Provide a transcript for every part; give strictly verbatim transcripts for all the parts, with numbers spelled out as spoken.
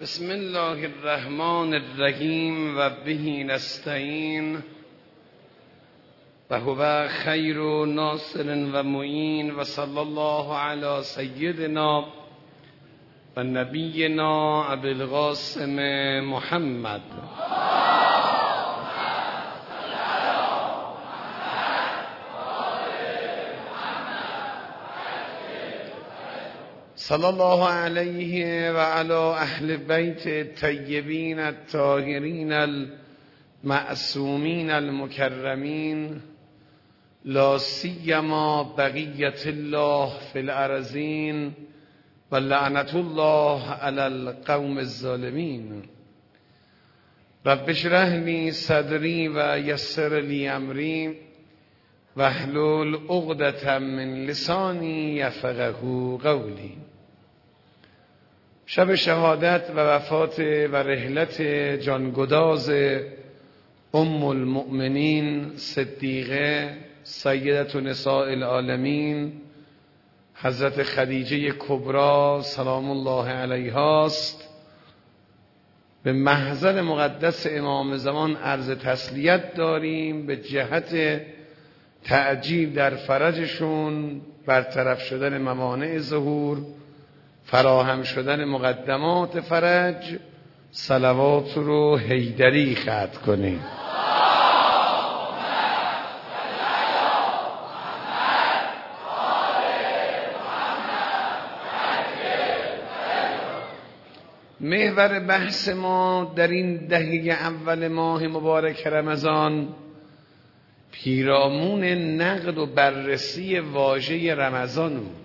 بسم الله الرحمن الرحیم و به نستعین و هو خیر ناصر و معین و صلی الله علی سیدنا و نبینا ابی القاسم محمد. صلی الله علیه و علی اهل بیت الطیبین الطاهرین المعصومین المکرمین، لا سیما بقیت الله فی الارضین و لعنت الله علی القوم الظالمین. رب اشرح لی صدری و یسر لی امری واحلل عقدة من لسانی یفقهوا قولی. شب شهادت و وفات و رحلت جانگداز ام المؤمنین صدیقه سیدة نساء العالمین حضرت خدیجه کبری سلام الله علیها است. به محضر مقدس امام زمان عرض تسلیت داریم به جهت تعجیل در فرجشون، برطرف شدن موانع ظهور، فراهم شدن مقدمات فرج. صلوات رو حیدری ختم کنیم. محور بحث ما در این دهه اول ماه مبارک رمضان پیرامون نقد و بررسی واژه رمضان بود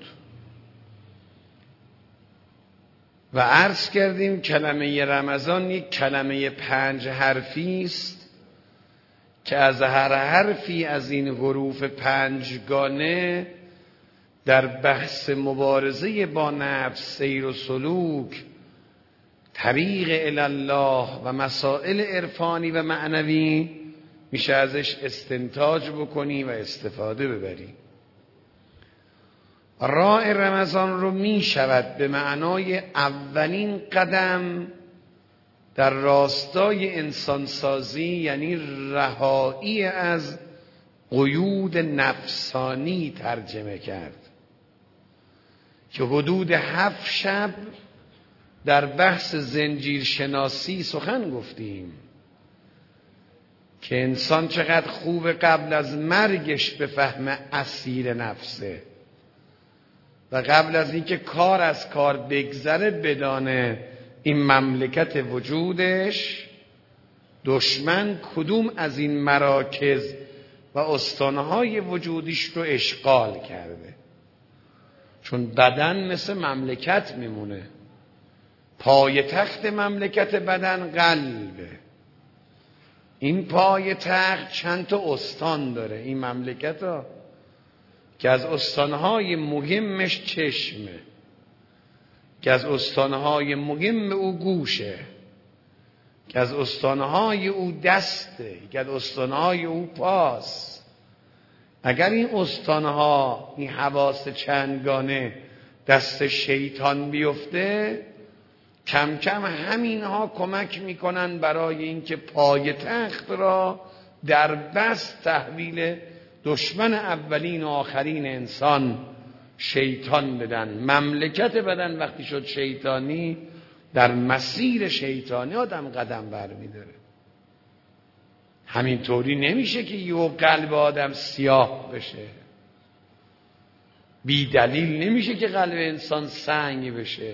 و عرض کردیم کلمه رمضان یک کلمه پنج حرفی است که از هر حرفی از این حروف پنجگانه در بحث مبارزه با نفس، سیر و سلوک، طریق الی الله و مسائل عرفانی و معنوی میشه ازش استنتاج بکنی و استفاده ببری. راه رمضان رو میشود به معنای اولین قدم در راستای انسانسازی، یعنی رهایی از قیود نفسانی ترجمه کرد که حدود هفت شب در بحث زنجیر شناسی سخن گفتیم که انسان چقدر خوب قبل از مرگش به فهم اسیر نفسه و قبل از اینکه کار از کار بگذره بدانه این مملکت وجودش دشمن کدوم از این مراکز و استانهای وجودیش رو اشغال کرده. چون بدن مثل مملکت میمونه، پای تخت مملکت بدن قلبه. این پای تخت چند تا استان داره این مملکت ها که از استانهای مهمش چشمه، که از استانهای مهم او گوشه، که از استانهای او دسته، که از استانهای او پاس. اگر این استانها، این حواس چندگانه دست شیطان بیفته، کم کم همینها کمک میکنن برای اینکه پای تخت را در بس تحویل دشمن اولین و آخرین انسان شیطان بدن. مملکت بدن وقتی شد شیطانی، در مسیر شیطانی آدم قدم برمیداره. همینطوری نمیشه که یه قلب آدم سیاه بشه، بی دلیل نمیشه که قلب انسان سنگ بشه.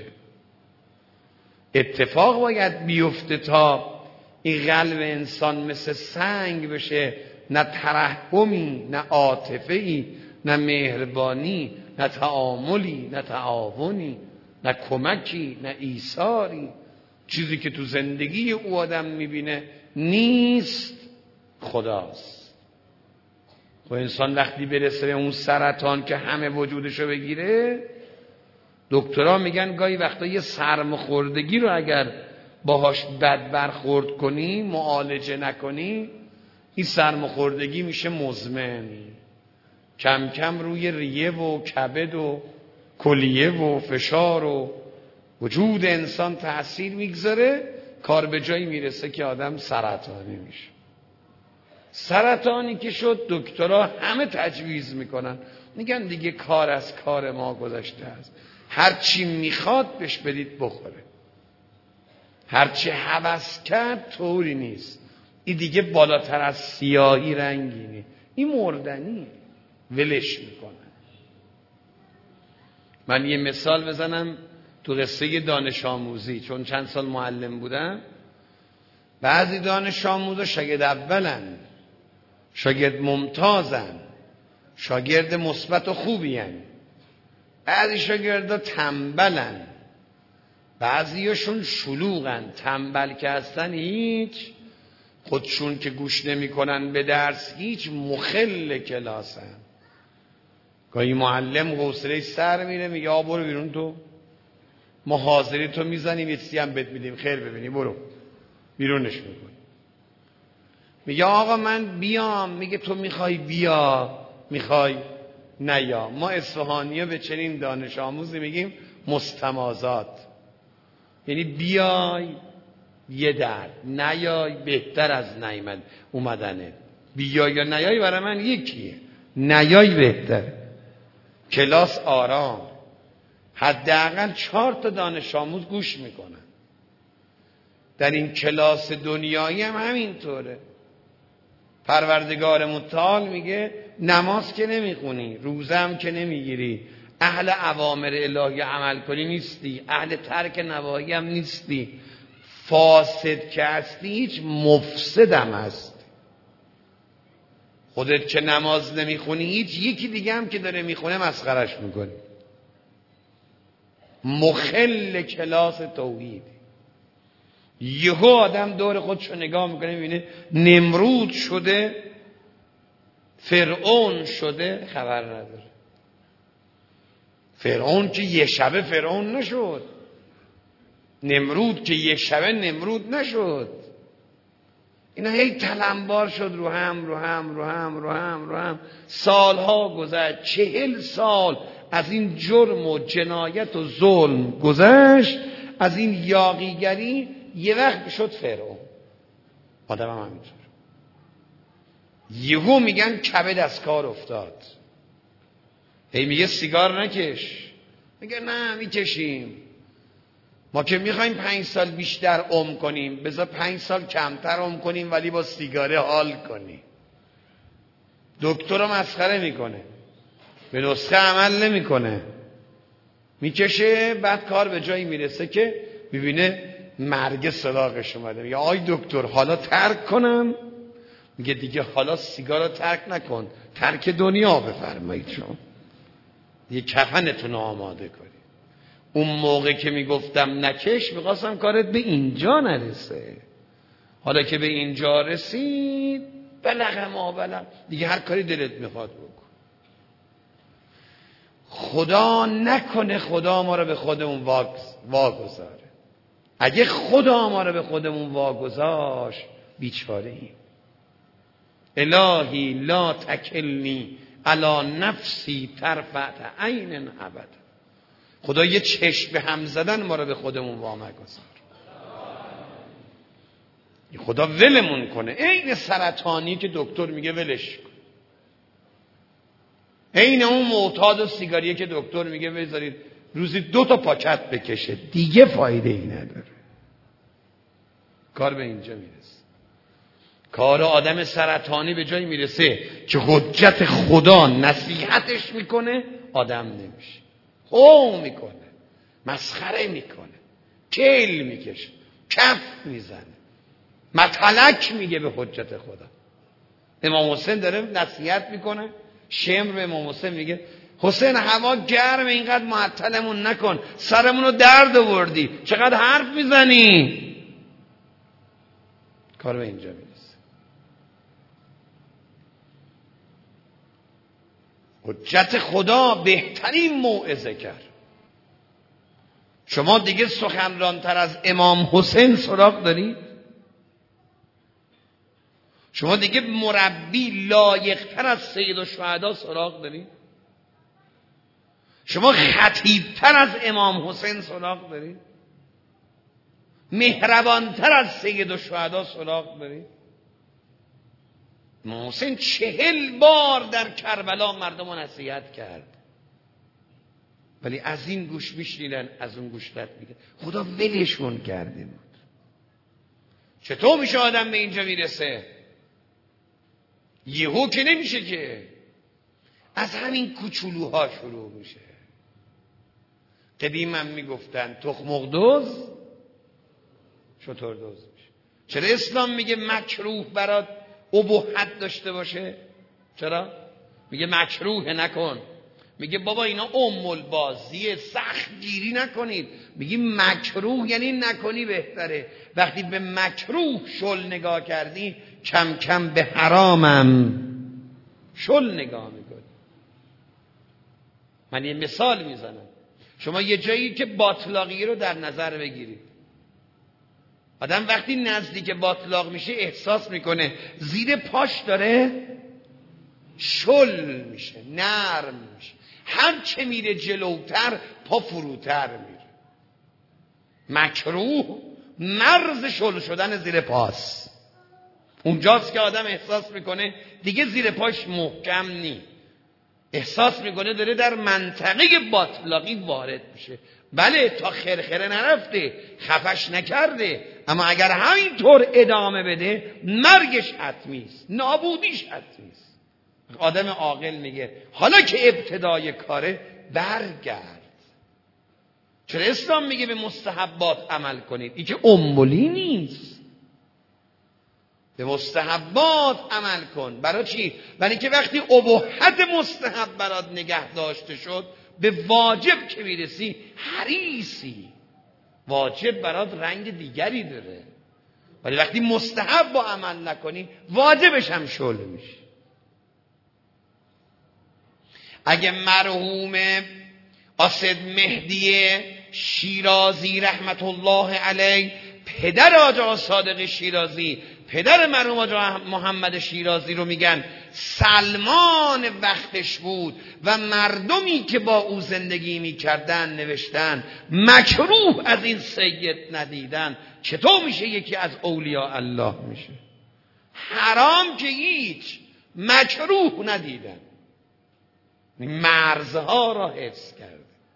اتفاق باید بیفته تا این قلب انسان مثل سنگ بشه، نه ترحمی، نه عاطفه‌ای، نه مهربانی، نه تعاملی، نه تعاونی، نه کمکی، نه ایثاری. چیزی که تو زندگی او آدم میبینه نیست، خداست. خب انسان وقتی برسه به اون سرطان که همه وجودشو بگیره، دکترها میگن گاهی وقتا یه سرماخوردگی رو اگر باهاش بد برخورد کنی، معالجه نکنی، این سرماخوردگی میشه مزمن. کم کم روی ریه و کبد و کلیه و فشار و وجود انسان تأثیر میگذاره، کار به جایی میرسه که آدم سرطانی میشه. سرطانی که شد دکترها همه تجویز میکنن، میگن دیگه کار از کار ما گذشته است، هر چی میخواد بهش بدید بخوره، هر چی هوس کرد طوری نیست، این دیگه بالاتر از سیاهی رنگینی، این مردنی، ولش میکنن. من یه مثال بزنم تو قصه دانش آموزی، چون چند سال معلم بودم. بعضی دانش آموزا شاگرد اولن، شاگرد ممتازن، شاگرد مثبت و خوبی هن. بعضی شاگردا تنبلن، بعضیاشون شلوغن، تنبل که هستن هیچ، خودشون که گوش نمی کنن به درس هیچ، مخل کلاسن. گاهی معلم حوصله سر میره، میگه آ برو بیرون، تو ما حاضری تو میزنیم یه چیزی هم بهت میدیم خیر ببینی، برو بیرونش میکنی. میگه آقا من بیام، میگه تو میخوای بیا، میخوای نیا. ما اصفهانی‌ها به چنین دانش آموزی میگیم مستمازات، یعنی بیای یه درد، نیای بهتر از نیامد اومدنه. بیای یا نیای برای من یکیه، نیای بهتره. کلاس آرام، حداقل چهار تا دانش آموز گوش میکنن. در این کلاس دنیایی هم همینطوره. پروردگار متعال میگه نماز که نمیخونی، روزه هم که نمیگیری، اهل اوامر الهی عمل کنی نیستی، اهل ترک نواهی هم نیستی، فاسد که هستی هیچ، مفسدم هست. خودت که نماز نمیخونی هیچ، یکی دیگه هم که داره میخونه مسخرش میکنی. مخل کلاس توحید. یهو آدم دور خودشو نگاه میکنه میبینه نمرود شده، فرعون شده، خبر نداره. فرعون که یه شبه فرعون نشد، نمرود که یک شبه نمرود نشد. اینا هی تلمبار شد رو هم رو هم رو هم رو هم رو هم سالها گذشت، چهل سال از این جرم و جنایت و ظلم گذشت، از این یاغیگری، یه وقت شد فرعون. آدم هم همینطور یهو میگن کبد از کار افتاد. هی میگه سیگار نکش، میگه نه میکشیم، ما که میخوایم پنج سال بیشتر عمر کنیم، بذار پنج سال کمتر عمر کنیم ولی با سیگاره حال کنیم. دکتر رو مسخره میکنه، به نسخه عمل نمیکنه، میکشه، بعد کار به جایی میرسه که ببینه مرگ سراغش اومده. میگه آی دکتر حالا ترک کنم؟ میگه دیگه حالا سیگار رو ترک نکن، ترک دنیا بفرمایید، شما یه کفنتون آماده کنید. اون موقع که میگفتم نکش میخواستم کارت به اینجا نرسه، حالا که به اینجا رسید بلغ ما بلغ، دیگه هر کاری دلت میخواد بکن. خدا نکنه خدا ما رو به خودمون واگذاره. اگه خدا ما رو به خودمون واگذاشت بیچاره ایم. الهی لا تکلنی علی نفسی طرفت عین ابدا. خدا یه چشم به هم زدن ما رو به خودمون وامگذار. خدا ولمون کنه. عین سرطانی که دکتر میگه ولش کن، عین اون معتاد و سیگاریه که دکتر میگه بذارید روزی دو تا پاکت بکشه، دیگه فایده ای نداره. کار به اینجا میرسه، کار آدم سرطانی به جایی میرسه که حجت خدا نصیحتش میکنه آدم نمیشه، او میکنه، مسخره میکنه، کیل میکشه، کف میزنه، متلک میگه به حجت خدا. امام حسین داره نصیحت میکنه، شمر به امام حسین میگه حسین هوا گرم، اینقدر معطلمون نکن، سرمون رو درد آوردی، چقدر حرف میزنی. کار به اینجا میرسه. حجت خدا بهترین موعظه کرد. شما دیگه سخنرانتر از امام حسین سراغ دارید؟ شما دیگه مربی لایقتر از سید الشهدا سراغ دارید؟ شما خطیبتر از امام حسین سراغ دارید؟ مهربانتر از سید الشهدا سراغ برید؟ محسن چهل بار در کربلا مردم رو نصیحت کرد، ولی از این گوش میشنیدن از اون گوش رد میگه. خدا ولشون کرده بود. چطور میشه آدم به اینجا میرسه؟ یهو که نمیشه که، از همین کوچولوها شروع میشه. قدیما میگفتن تخم دزد شتر دزد میشه. چرا اسلام میگه مکروه برات اباحت داشته باشه؟ چرا؟ میگه مکروه نکن. میگه بابا اینا ام البازیه، سخت گیری نکنید. میگی مکروه یعنی نکنی بهتره. وقتی به مکروه شل نگاه کردی کم کم به حرامم شل نگاه میکنی. من یه مثال میزنم. شما یه جایی که باطلاقی رو در نظر بگیرید. آدم وقتی نزدیک باطلاق میشه احساس میکنه زیر پاش داره شل میشه، نرم میشه. هر چه میره جلوتر پا فروتر میره. مکروه مرز شل شدن زیر پاست. اونجاست که آدم احساس میکنه دیگه زیر پاش محکم نی، احساس میکنه داره در منطقه باطلاقی وارد میشه. بله تا خرخره نرفته، خفش نکرده، اما اگر همینطور ادامه بده مرگش حتمی است، نابودیش حتمی است. آدم عاقل میگه حالا که ابتدای کاره برگرد. چرا اسلام میگه به مستحبات عمل کنید؟ این که امولی نیست. به مستحبات عمل کن. برای چی؟ برای که وقتی اباحت مستحب برات نگه داشته شد به واجب که میرسی حریصی. واجب برات رنگ دیگری داره، ولی وقتی مستحب با عمل نکنی واجبش هم شل میشه. اگه مرحوم اسد مهدی شیرازی رحمت الله علیه، پدر آقا صادق شیرازی، پدر مرحوم آقا محمد شیرازی رو میگن سلمان وقتش بود و مردمی که با او زندگی میکردن نوشتن مکروه از این سید ندیدن. چطور میشه یکی از اولیاء الله میشه؟ حرام که هیچ، مکروه ندیدن. مرزها را حفظ کرده،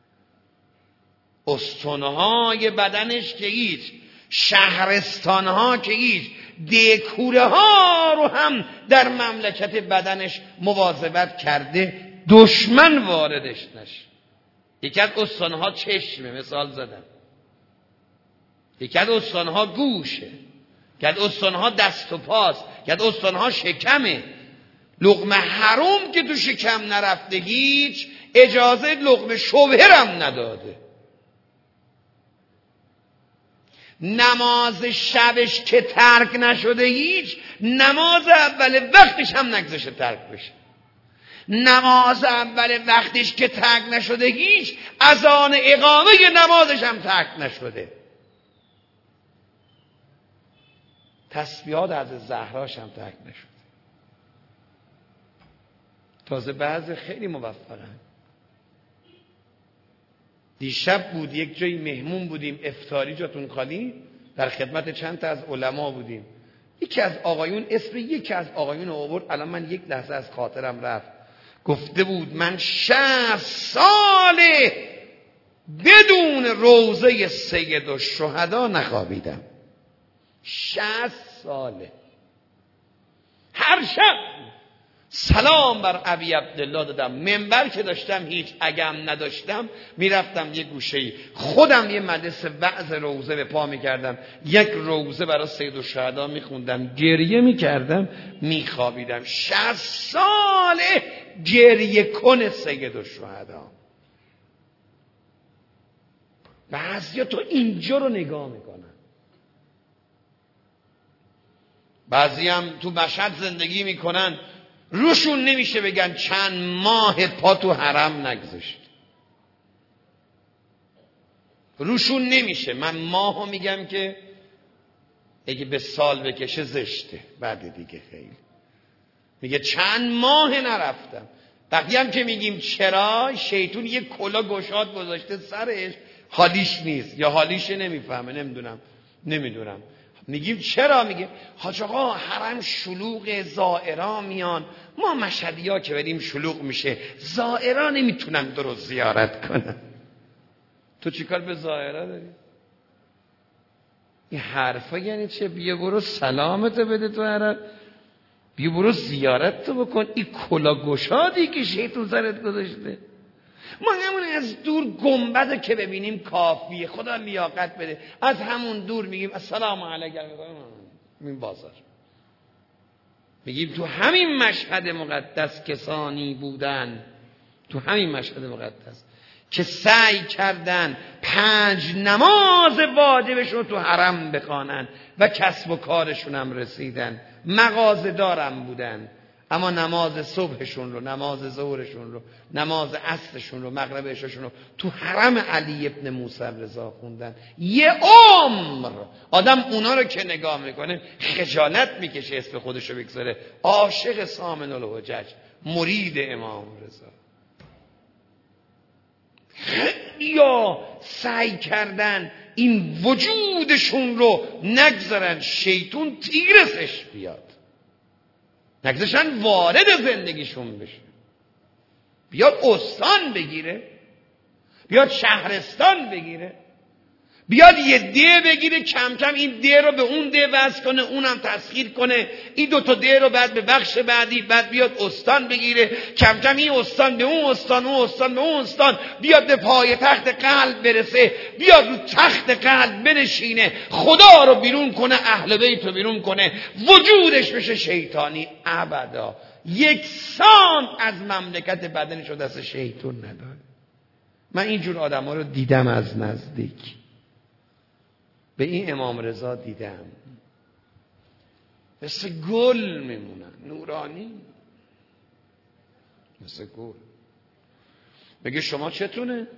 استونهای بدنش که هیچ، شهرستانها که هیچ، دکوره ها رو هم در مملکت بدنش مواظبت کرده دشمن واردش نشه. یکی از استانها چشمه، مثال زدم. یکی از استانها گوشه، یکی از استانها دست و پاست، یکی از استانها شکمه. لقمه حرام که تو شکم نرفته هیچ، اجازه لقمه شبهه هم نداده. نماز شبش که ترک نشده هیچ، نماز اول وقتش هم نگذاشته ترک بشه. نماز اول وقتش که ترک نشده هیچ، اذان اقامه نمازش هم ترک نشده. تسبیحات از زهراش هم ترک نشده. تازه بعضی خیلی موفقن. دیشب بود یک جایی مهمون بودیم، افطاری، جاتون خالی، در خدمت چند تا از علما بودیم. یکی از آقایون اسم یکی از آقایون آورد، الان من یک لحظه از خاطرم رفت. گفته بود من شصت ساله بدون روضه سید الشهدا نخوابیدم. شصت ساله. هر شب سلام بر ابی عبدالله دادم. منبر که داشتم هیچ، اگم نداشتم میرفتم یه گوشه‌ای خودم یه مجلس وعظ روضه به پا میکردم، یک روضه برای سید الشهدا میخوندم، گریه میکردم، میخوابیدم. شصت ساله گریه کن سید الشهدا. بعضیا تو اینجا رو نگاه میکنن، بعضی هم تو مشهد زندگی میکنن، روشون نمیشه بگن چند ماه پا تو حرم نگذاشت. روشون نمیشه. من ماهو میگم که اگه به سال بکشه زشته، بعد دیگه خیلی. میگه چند ماه نرفتم. وقتی هم که میگیم چرا، شیطون یه کلا گشاد گذاشته سرش، حالیش نیست یا حالیش نمیفهمه، نمیدونم. نمیدونم. میگیم چرا؟ میگه حاج آقا حرم شلوغ، زائرا میان، ما مشهدی‌ها که بریم شلوغ میشه، زائرا نمیتونن درست زیارت کنن. تو چیکار به زائرا داری؟ این حرفا یعنی چه؟ بیا برو سلامتو بده تو حرم، بیا برو زیارت تو بکن. این کلاگشادی که شیطون سرت گذاشته. ما همون از دور گنبدو که ببینیم کافیه، خدا لیاقت بده. از همون دور میگیم السلام علیکم، میگیم بازار. میگیم تو همین مشهد مقدس کسانی بودن، تو همین مشهد مقدس که سعی کردن پنج نماز واجبشون تو حرم بخوانن و کسب و کارشون هم رسیدن، مغازه دارم بودن، اما نماز صبحشون رو، نماز ظهرشون رو، نماز عصرشون رو، مغرب عشاشون رو تو حرم علی ابن موسی رضا خوندن. یه عمر آدم اونا رو که نگاه میکنه خجالت میکشه اسم خودشو بگذاره. عاشق سامن الحجج، مرید امام رضا. یا سعی کردن این وجودشون رو نگذارن شیطون تیرسش بیاد، نگذاشتن وارد زندگیشون بشه، بیاد استان بگیره، بیاد شهرستان بگیره، بیاد یه ده بگیره، کم کم این ده رو به اون ده وصل کنه، اونم تسخیر کنه، این دوتا ده رو بعد به بخش بعدی، بعد بیاد استان بگیره، کم کم این استان به اون استان، اون استان به اون استان، بیاد به پای تخت قلب برسه، بیاد رو تخت قلب بنشینه، خدا رو بیرون کنه، اهل بیت رو بیرون کنه، وجودش بشه شیطانی. ابدا یک سان از مملکت بدنش رو دست شیطون نداره. من اینجور آدم ها رو دیدم از نزدیک، به این امام رضا دیدم، مثل گل میمونن، نورانی، مثل گل. بگه شما چتونه؟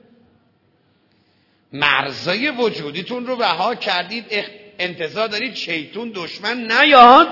مرزای وجودیتون رو رها کردید، انتظار دارید شیطون دشمن نیاد؟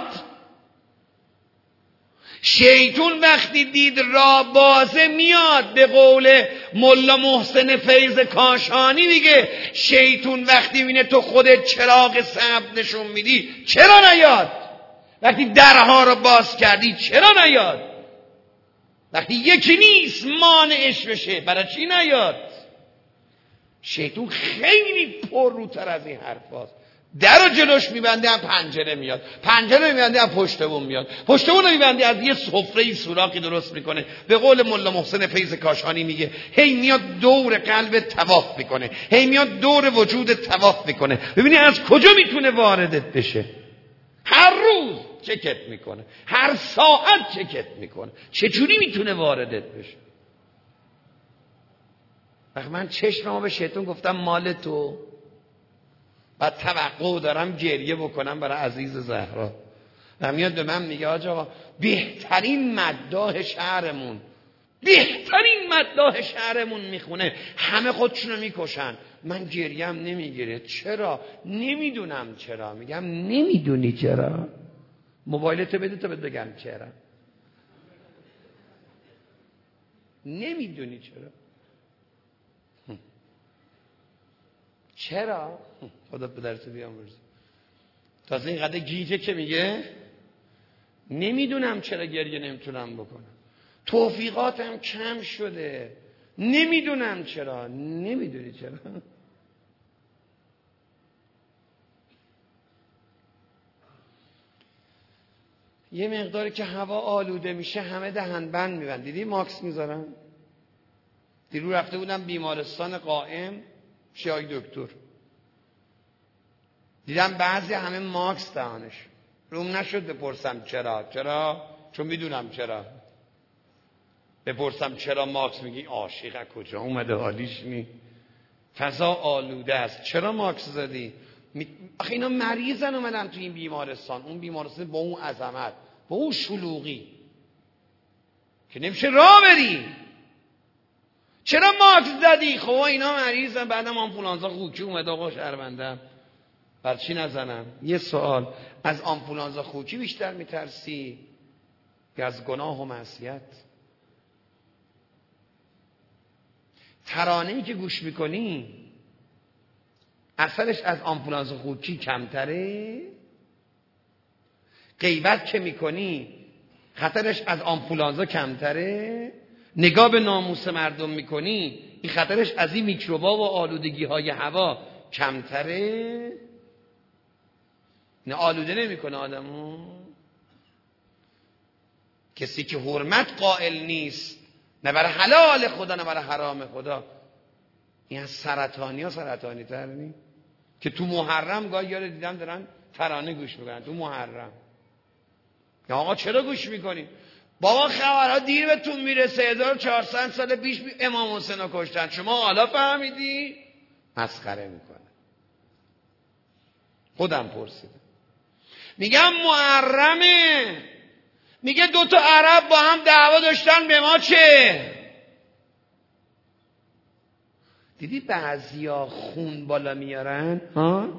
شیطون وقتی دید راه بازه میاد. به قول ملا محسن فیض کاشانی میگه شیطون وقتی بینه تو خودت چراغ سبز نشون میدی چرا نیاد؟ وقتی درها رو باز کردی چرا نیاد؟ وقتی یکی نیست مانعش بشه برای چی نیاد؟ شیطون خیلی پرروتر از این حرف هاست. در رو جلوش میبنده هم پنجره میاد، پنجره میبنده هم پشت بوم میاد، پشت بوم میبنده از یه سفره سوراخی درست میکنه. به قول ملا محسن فیض کاشانی میگه هی میاد دور قلب طواف میکنه، هی میاد دور وجود طواف میکنه، ببینی از کجا میتونه واردت بشه. هر روز چکت میکنه، هر ساعت چکت میکنه، چجوری میتونه واردت بشه. وقت من چشممو به شیطان گفتم مال تو، بعد توقع دارم گریه بکنم برای عزیز زهرا، و میاد به من میگه آقا بهترین مداح شهرمون، بهترین مداح شهرمون میخونه، همه خودشونو میکشن، من گریم نمیگیره. چرا؟ نمیدونم چرا. میگم نمیدونی چرا؟ موبایلتو بده تا بهت بگم چرا. نمیدونی چرا؟ چرا؟ خدا به درس بیامرز. تازه اینقدر گیجه که میگه نمیدونم چرا گریه نمیتونم بکنم، توفیقاتم کم شده، نمیدونم چرا. نمیدونی چرا؟ یه مقداری که هوا آلوده میشه همه دهن بند میبند. دیدی ماکس میذارن؟ دیرو رفته بودم بیمارستان قائم شیای دکتر، دیدم بعضی همه ماکس دهانش روم نشد بپرسم چرا. چرا؟ چون میدونم چرا. بپرسم چرا ماکس، میگی عاشق از کجا اومده حالیش نی، فضا آلوده است، چرا ماکس زدی؟ می... آخه اینا مریضن اومدن تو این بیمارستان، اون بیمارستان با اون عظمت، با اون شلوغی که نمیشه راه بری. چرا ماکس زدی؟ خب اینا مریضن، بعدم آمبولانسا خوکی اومده آقا شهروندم، بر چی نزنم؟ یه سوال، از آمبولانسا خوکی بیشتر میترسی یا از گناه و معصیت؟ ترانه‌ای که گوش میکنی اثرش از آمبولانس خوکی کمتره؟ غیبت که میکنی خطرش از آمبولانزا کمتره؟ نگاه به ناموس مردم میکنی این خطرش از این میکروبا و آلودگی های هوا کمتره؟ نه آلوده نمیکنه آدمو؟ کسی که حرمت قائل نیست نه برای حلال خدا نه برای حرام خدا، این از سرطانی ها سرطانی تر نی؟ که تو محرم گاهی یاره دیدم دارن ترانه گوش میکنن تو محرم. یا آقا چرا گوش میکنی؟ بابا خبرها دیر بهتون میرسه، هزار و چهارصد سال پیش امام حسین رو کشتن، شما حالا فهمیدی؟ مسخره میکنه. خودم پرسیدم، میگم محرمه، میگه دو تا عرب با هم دعوا داشتن به ما چه؟ دیدی بعضیا خون بالا میارن ها؟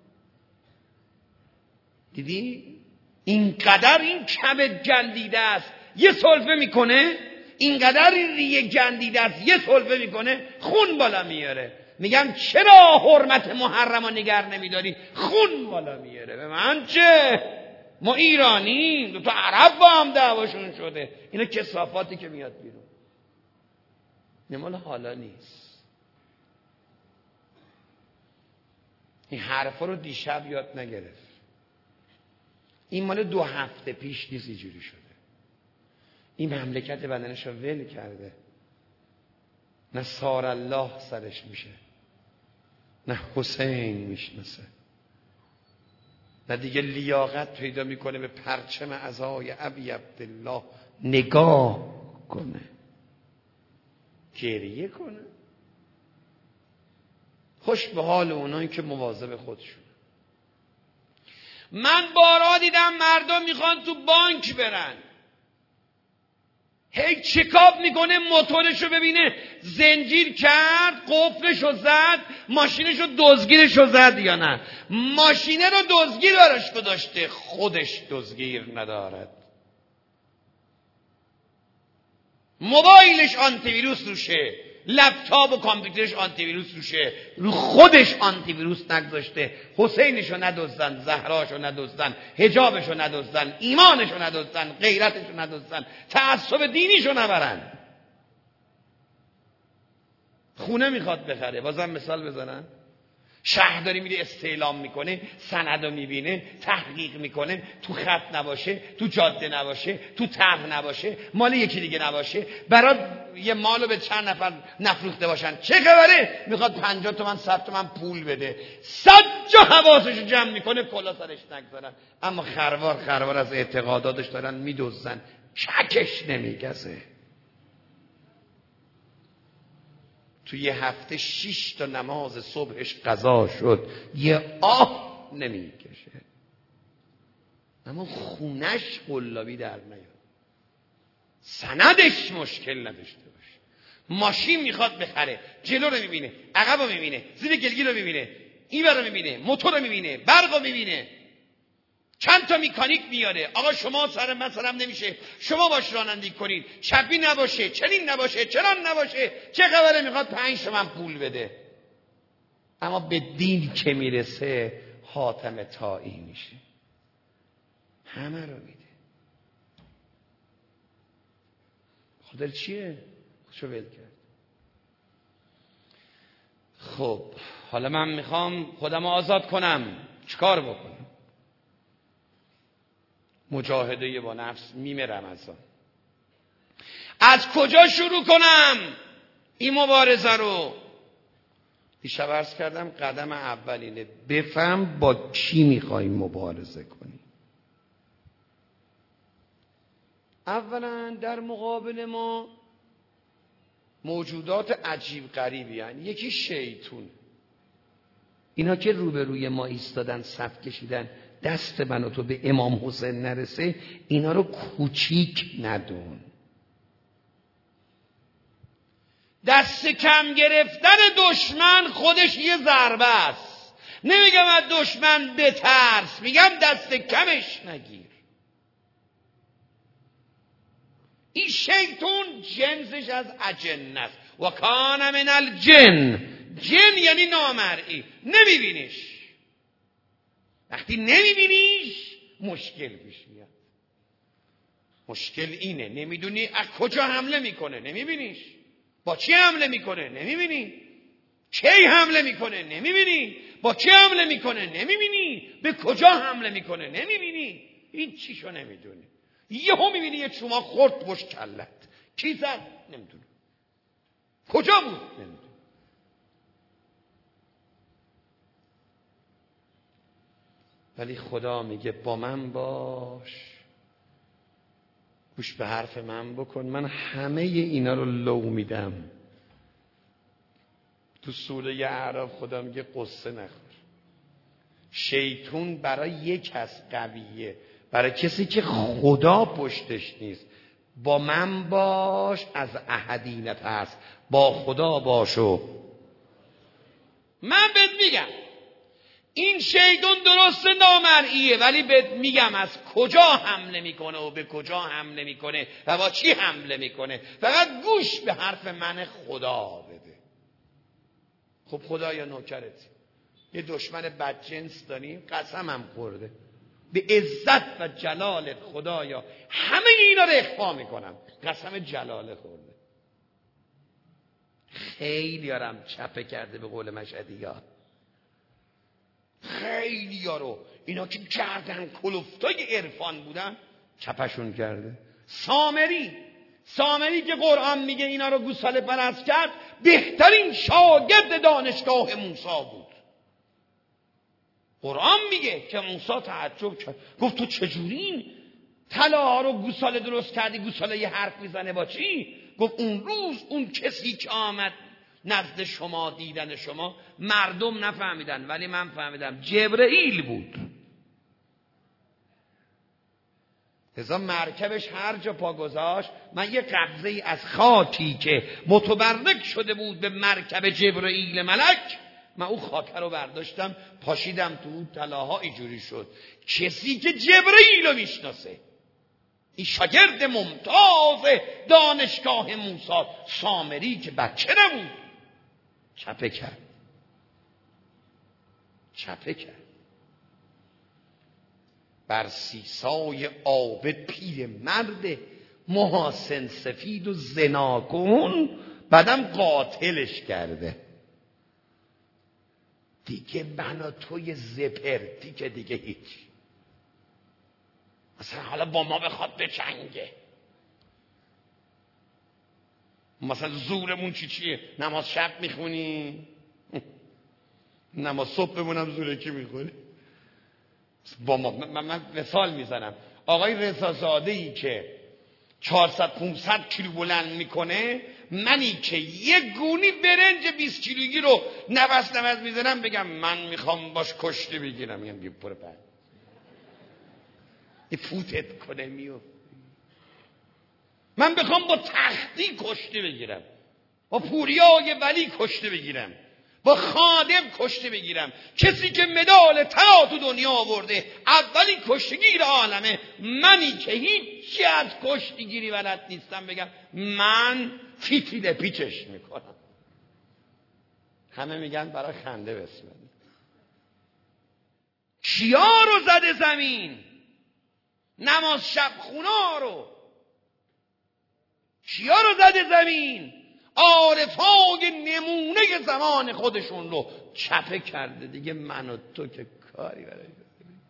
دیدی اینقدر این کبد گندیده است یه سلفه میکنه، اینقدر این ریه گندیده است یه سلفه میکنه خون بالا میاره. میگم چرا حرمت محرم رو نگر نمیداری؟ خون بالا میاره. به من چه؟ ما ایرانی، دو تا عرب با هم دعواشون شده. اینا کثافاتی که میاد بیرون نمال حالا نیست. این حرفا رو دیشب یاد نگرفت، این مال دو هفته پیش نیست اینجوری شده. این مملکت بدنش رو ول کرده، نه سار الله سرش میشه، نه حسین میشناسه، نه دیگه لیاقت پیدا میکنه به پرچم عزای ابی عبدالله نگاه کنه، گریه کنه. خوش به حال اونایی که مواظب خودشون. من بارها دیدم مردم میخوان تو بانک برن، هی چکاپ میکنه موتورشو ببینه زنجیر کرد، قفلشو زد، ماشینشو دزدگیرشو زد یا نه. ماشینه رو دزدگیر براش گذاشته، خودش دزدگیر ندارد. موبایلش آنتی ویروس روشه، لپتاپ و کامپیوترش آنتی ویروس روشه، رو خودش آنتی ویروس نگذاشته. حسینشو ندزدن، زهراشو ندزدن، حجابشو ندزدن، ایمانشو ندزدن، غیرتشو ندزدن، تعصب دینیشو نبرن. خونه میخواد بخره، بازم مثال بزنم، شهرداری میره استعلام میکنه، سندو میبینه، تحقیق میکنه، تو خط نباشه، تو جاده نباشه، تو طرح نباشه، مال یکی دیگه نباشه، برای یه مالو به چند نفر نفروخته باشن، چه خبره؟ میخواد پنجاه تومن صد تومن پول بده، صد جا حواسشو جمع میکنه کلا سرش نگذارن. اما خروار خروار از اعتقاداتش دارن میدوزن، چکش نمیگزه. تو یه هفته شش تا نماز صبحش قضا شد، یه آه نمیکشه، اما خونش قلابی در نیاد، سندش مشکل نداشته باشه. ماشین میخواد بخره، جلو رو میبینه، عقب رو میبینه، زیر گلگیر رو میبینه، این ور رو میبینه، موتور رو میبینه، برق رو میبینه، چند تا میکانیک میاره. آقا شما سر من سرم نمیشه، شما باش رانندگی کنید، چپی نباشه، چنین نباشه، چنان نباشه، چه خبره؟ میخواد پنج تومن پول بده. اما به دین که میرسه حاتم طایی میشه، همه رو میده. خدا چیه؟ خودشو ول کرد. خب حالا من میخوام خودم آزاد کنم، چیکار بکنم؟ مجاهده با نفس، میم رمضان. از کجا شروع کنم این مبارزه رو؟ دیشب عرض کردم قدم اولینه بفهم با کی میخوای مبارزه کنی. اولا در مقابل ما موجودات عجیب غریبی هستند. یکی شیطون، اینا که روبروی ما ایستادن صف کشیدن دست من و تو به امام حسین نرسه، اینا رو کوچیک ندون. دست کم گرفتن دشمن خودش یه ضربه است. نمیگم از دشمن بترس، میگم دست کمش نگیر. این شیطون جنسش از اجن است، و کان من الجن، جن یعنی نامرئی، نمیبینیش. وقتی نمیبینیش مشکل پیش میاد. مشکل اینه نمیدونی از کجا حمله میکنه، نمیبینیش. با چی حمله میکنه نمیبینی. کی حمله میکنه نمیبینی. با چی حمله میکنه نمیبینی. به کجا حمله میکنه نمیبینی. این چیشو نمیدونی. یهو میبینی یه چوما خورد پشت کلت. کی زد نمیدونی. کجا بود نمیدونی. ولی خدا میگه با من باش، گوش به حرف من بکن، من همه اینا رو لو میدم. تو سوره اعراف خدا میگه قصه نخور. شیطون برای یک کس قویه، برای کسی که خدا پشتش نیست. با من باش، از احدی نترس، با خدا باشو. من بهت میگم این شیطان درست نامرئیه، ولی بهت میگم از کجا حمله میکنه و به کجا حمله میکنه و با چی حمله میکنه. فقط گوش به حرف من خدا بده. خب خدا یا نوکرتی یه دشمن بدجنس داریم، قسمم خورده به عزت و جلالت خدایا همه اینا رو اخفا میکنم، قسم جلاله خورده. خیلی هارم چپه کرده به قول مشهدی ها، خیلی ها رو اینا که گردن کلفتای عرفان بودن چپشون کرده. سامری سامری که قرآن میگه اینا رو گوساله پرست کرد، بهترین شاگرد دانشگاه موسی بود. قرآن میگه که موسی تعجب کرد، گفت تو چجوری این طلاها رو گوساله درست کردی؟ گوساله یه حرف میزنه با چی؟ گفت اون روز اون کسی که آمد نزد شما دیدن شما، مردم نفهمیدن ولی من فهمیدم، جبرئیل بود. لذا مرکبش هر جا پا گذاشت، من یه قبضه ای از خاکی که متبرک شده بود به مرکب جبرئیل ملک، من اون خاک رو برداشتم پاشیدم تو اون طلاها، اینجوری شد. کسی که جبرئیل رو میشناسه، این شاگرد ممتاز دانشگاه موسی، سامری که بچه نبود، چپه کرد چپه کرد بر سیسای عابد پیر مرد محاسن سفید و زناکن، بعدم قاتلش کرده. دیگه من و توی زپرتی که دیگه هیچ. مثلا حالا با ما بخواد بجنگه، مثلا زورمون چی چیه؟ نماز شب میخونی؟ نماز صبح بمونم زوره کی میخونی؟ با ما من, من مثال میزنم. آقای رضازاده‌ای که چهارصد پانصد کیلو بلند میکنه، منی که یک گونی برنج بیست کیلویی رو نوست نوست میزنم بگم من میخوام باش کشته بگیرم، میگم بیا پر پن یه فوتت کنه میو. من بخوام با تختی کشته بگیرم، با پوریای ولی کشته بگیرم، با خادم کشته بگیرم، کسی که مدال طلا تو دنیا آورده، اولی کشتگیر عالمه، منی که هیچی از کشتیگیری بلد نیستم بگم من فیتیل پیچش میکنم. همه میگن برای خنده بسم الله. کیا رو زده زمین؟ نماز شب خونا رو. کیا رو زده زمین؟ عارفای نمونه زمان خودشون رو چپه کرده. دیگه من و تو که کاری برای داریم.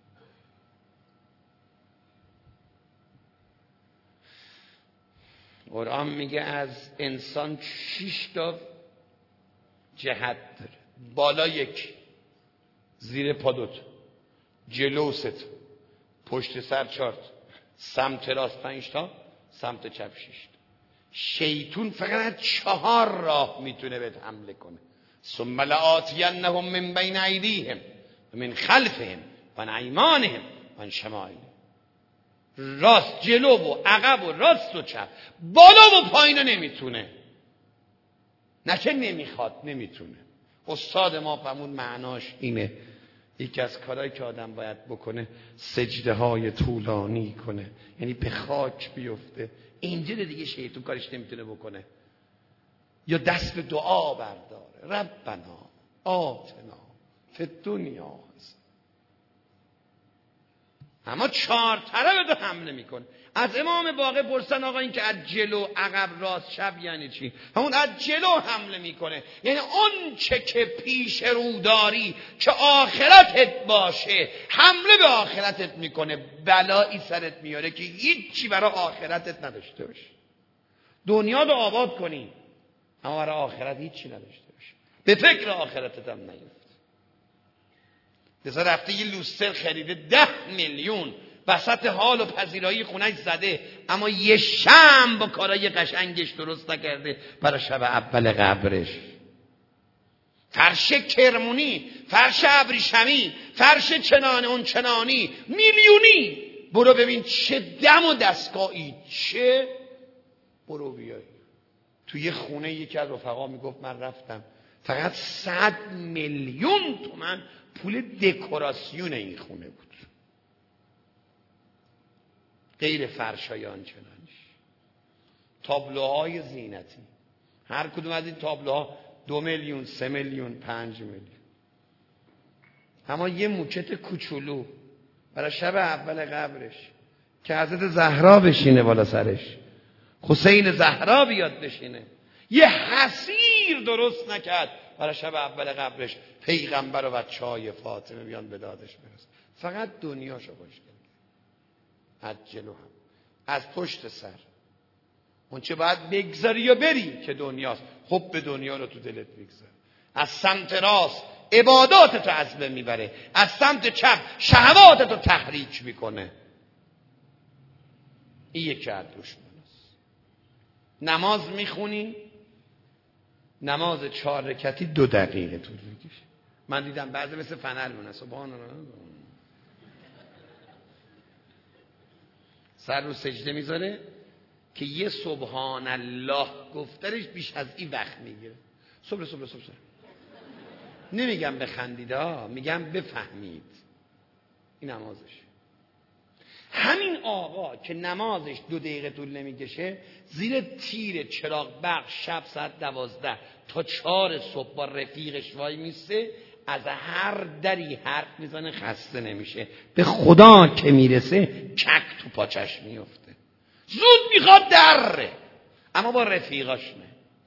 قرآن میگه از انسان شش تا جهت داره. بالا یک، زیر پا دوت، جلو سه تا، پشت سر چهار تا، سمت راست پنج تا، سمت چپ شش تا. شیطون فقط چهار راه میتونه بهت حمله کنه. ثم لآتینهم من بین ایدیهم و من خلفهم و عن ایمانهم و عن شمائلهم. راست جلو و عقب و راست و چپ، بالا و پایین نمیتونه. نه که نمیخواد، نمیتونه. استاد ما فرمود معناش اینه، یکی از کارهایی که آدم باید بکنه سجده های طولانی کنه، یعنی به خاک بیفته. اینجا دیگه شیطان کارش نمیتونه بکنه. یا دست به دعا برداره، ربنا آتنا فی الدنیا. اما چهار طرف دو حمله میکنه. از امام باقر پرسن آقا این که از جلو عقب راست چپ یعنی چی؟ همون از جلو حمله میکنه، یعنی اون چه که پیش رو داری که آخرتت باشه حمله به آخرتت میکنه، بلایی سرت میاره که هیچی برای آخرتت نداشته باشه. دنیا رو آباد کنی اما برای آخرت هیچی نداشته باشه، به فکر آخرتت هم نیفت. لذا رفته یه لوستر خریده ده میلیون وسط حال و پذیرایی خونش زده، اما یه شم با کارای قشنگش درست نکرده برای شب اول قبرش. فرش کرمونی، فرش ابریشمی، فرش چنان اون چنانی میلیونی، برو ببین چه دم و دستگاهی، چه برو بیایی. توی یه خونه یکی از رفقا میگفت من رفتم فقط صد میلیون تومن پول دکوراسیون این خونه بود، غیر فرشای آنچنانش. تابلوهای زینتی، هر کدوم از این تابلوها دو میلیون، سه میلیون، پنج میلیون. اما یه موچت کوچولو برای شب اول قبرش که حضرت زهرا بشینه بالا سرش، حسین زهرا بیاد بشینه، یه حسیر درست نکرد برای شب اول قبرش، پیغمبر و بچه‌های فاطمه بیان به دادش برسن. فقط دنیاشو خوش کرد، از جلو هم، از پشت سر. اون چه باید بگذاری یا بری که دنیاست، خب به دنیا رو تو دلت بگذار. از سمت راست عباداتتو از بین میبره، از سمت چپ شهواتتو تحریک میکنه. این یکی از دشمناست. نماز میخونی، نماز چهار رکعتی دو دقیقه طول میکشه. من دیدم بعضی مثل فنر مونه، سبحان الله، سر رو سجده میذاره که یه سبحان الله گفترش بیش از این وقت میگیره. صبر صبر صبر صبر نمیگم بخندید ها، میگم بفهمید. این نمازش. همین آقا که نمازش دو دقیقه طول نمیکشه، زیر تیر چراغ برق شب ساعت دوازده تا چهار صبح با رفیقش وای میسته، از هر دری حرف میزنه، خسته نمیشه. به خدا که میرسه چک تو پاچش میفته، زود میخواد دره، اما با رفیقاش نه.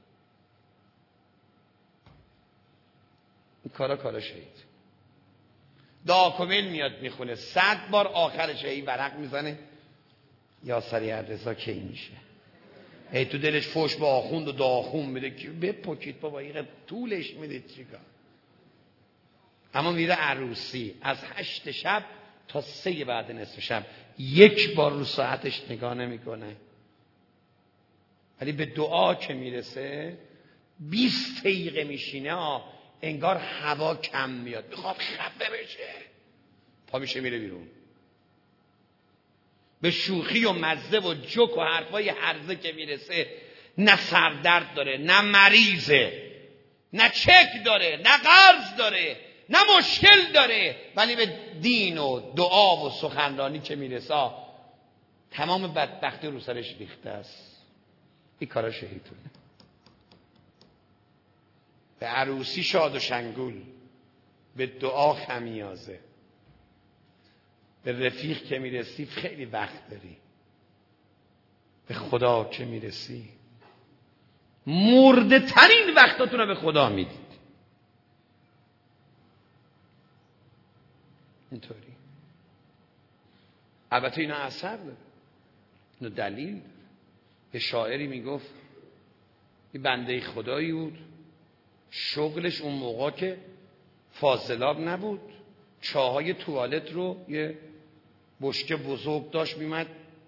این کارا کارا شهید. داکومل میاد میخونه، صد بار آخرش ای ورق میزنه، یا سریع رضا کی میشه. ای تو دلش فوش با آخوند و داخون میده که بپکید بابا این طولش میده چیکار. اما میره عروسی از هشت شب تا سه بعد نصف شب یک بار رو ساعتش نگاه نمیکنه، ولی به دعا که میرسه بیست دقیقه میشینه، انگار هوا کم میاد، میخواد خفه بشه، پا میشه میره بیرون. به شوخی و مزه و جوک و حرفای هرزه که میرسه، نه سردرد داره، نه مریضه، نه چک داره، نه قرض داره، نه مشکل داره، ولی به دین و دعا و سخنرانی که میرسه تمام بدبختی رو سرش ریخته است. این کارا شهیدونه. به عروسی شاد و شنگول، به دعا خمیازه، به رفیق که میرسی خیلی وقت داری، به خدا که میرسی مرده ترین وقتاتون رو به خدا میدید. اینطوری. البته اینا اثر داره، اینا دلیل داره. یه شاعری میگفت یه بنده خدایی بود، شغلش اون موقع که فاضلاب نبود، چاهای توالت رو یه بشکه بزرگ داشت، میمد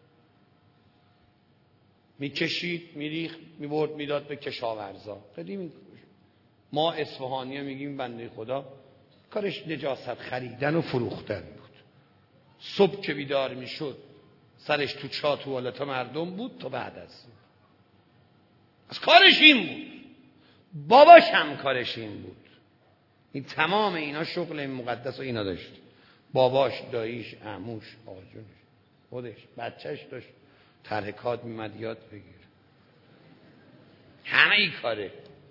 میکشید، میریخت، میبرد میداد به کشاورزا. قدیم ما اصفهانی ها میگیم بنده خدا کارش نجاست خریدن و فروختن بود. صبح که بیدار میشد سرش تو چاه توالت مردم بود تا بعد از صبح. از کارش این بود. باباش هم کارش این بود. این تمام اینا شغل این مقدس و اینا داشت. باباش، داییش، عموش، آقا جونش، خودش، بچهش داشت. ترکات میمد یاد بگیر. همه ای کاره.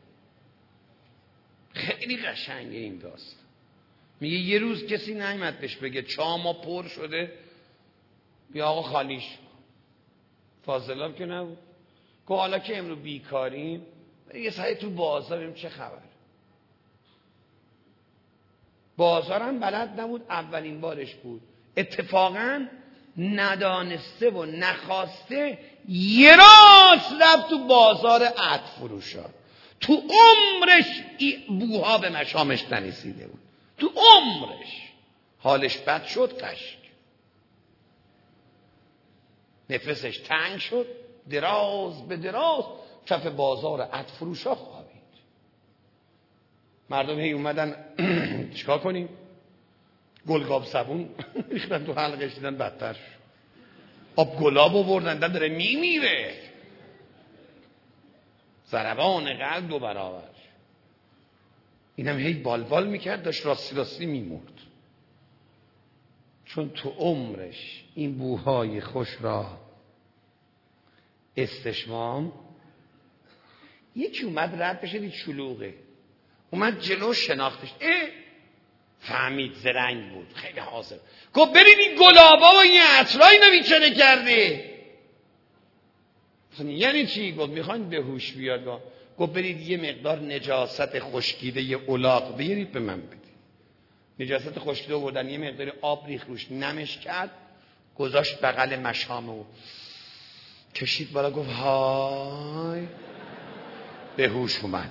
خیلی قشنگه این داست. میگه یه روز کسی نیامد بهش بگه چا ما پر شده، بیا آقا خالیش. فاضلاب که نبود. که حالا که امروز بیکاریم یه سعی تو بازار ببینیم چه خبر. بازارم بلد نبود، اولین بارش بود. اتفاقا ندانسته و نخواسته یه راست رفت تو بازار عطر فروشا. تو عمرش بوها به مشامش نرسیده بود. تو عمرش حالش بد شد، قشک نفسش تنگ شد، دراز به دراز کف بازار عطر فروشا خوابید. مردم هی اومدن چیکار کنیم؟ گلگاب صابون ریختن تو حلقش، دیدن بدتر شد. آب گلاب آوردن، داره میمیره. ضربان قلب دو برابر. اینم هی بالبال میکرد، داشت راستی راستی میمرد. چون تو عمرش این بوهای خوش را استشمام. یکی اومد رد بشه، دید شلوغه، اومد جلو، شناختش، اه فهمید زرنگ بود، خیلی حاضر. گفت برید این گلابا و این عطرای اینو بیچاره کرده. یعنی چی؟ گفت میخواین به هوش بیاد. گفت برید یه مقدار نجاست خشکیده یه الاغ بیارید به من بدید. نجاست خشکیده آوردن، یه مقدار آب ریخت روش، نمش کرد، گذاشت بغل مشامو، کشید بالا، گفت های، به هوش اومد،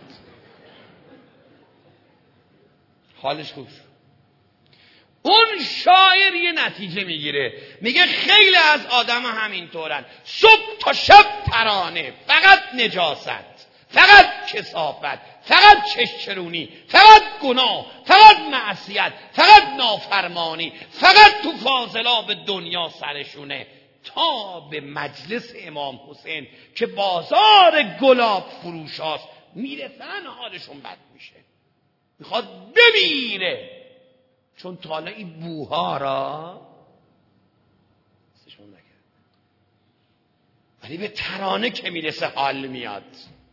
حالش خوب شد. اون شاعر یه نتیجه میگیره، میگه خیلی از آدم همینطورن، صبح تا شب ترانه، فقط نجاست، فقط کثافت، فقط چشچرونی، فقط گناه، فقط معصیت، فقط نافرمانی، فقط تو فاضلاب دنیا سرشونه، تا به مجلس امام حسین که بازار گلاب فروش هاست میرسن حالشون بد میشه، میخواد بمیره. چون تا حالا این بوها را استشمام نکرد. ولی به ترانه که میرسه حال میاد،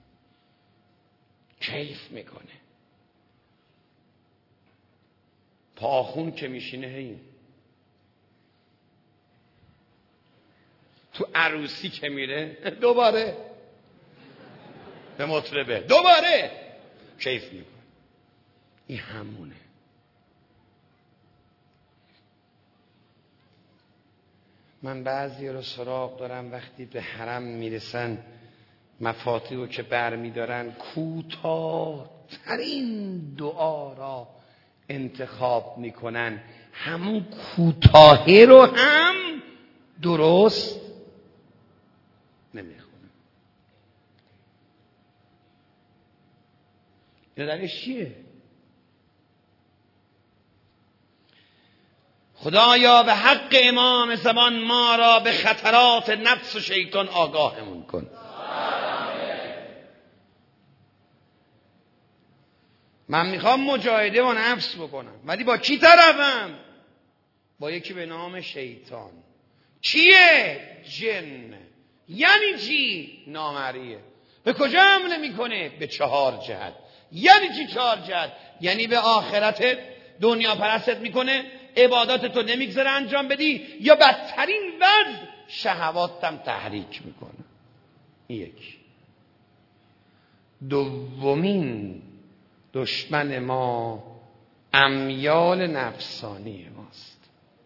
کیف میکنه. پاخون که میشینه هی، تو عروسی که میره دوباره به مطربه، دوباره کیف میکنه. این همونه. من بعضی رو سراغ دارم وقتی به حرم میرسن، مفاتیح رو که بر میدارن، کوتاه‌ترین دعا را انتخاب میکنن، همون کوتاهی رو هم درست نمیخونن. این دلیلش چیه؟ خدایا به حق امام زمان ما را به خطرات نفس و شیطان آگاهمون کن. من میخوام مجاهده با نفس بکنم، ولی با کی طرفم؟ با یکی به نام شیطان. چیه؟ جن. یعنی چی؟ نامریه. به کجا حمله میکنه؟ به چهار جهت. یعنی چی چهار جهت؟ یعنی به آخرت دنیا پرستت میکنه، عبادات تو نمیگذاره انجام بدی، یا بدترین وضع شهواتم تحریک میکنه. یک. دومین دشمن ما امیال نفسانی ماست،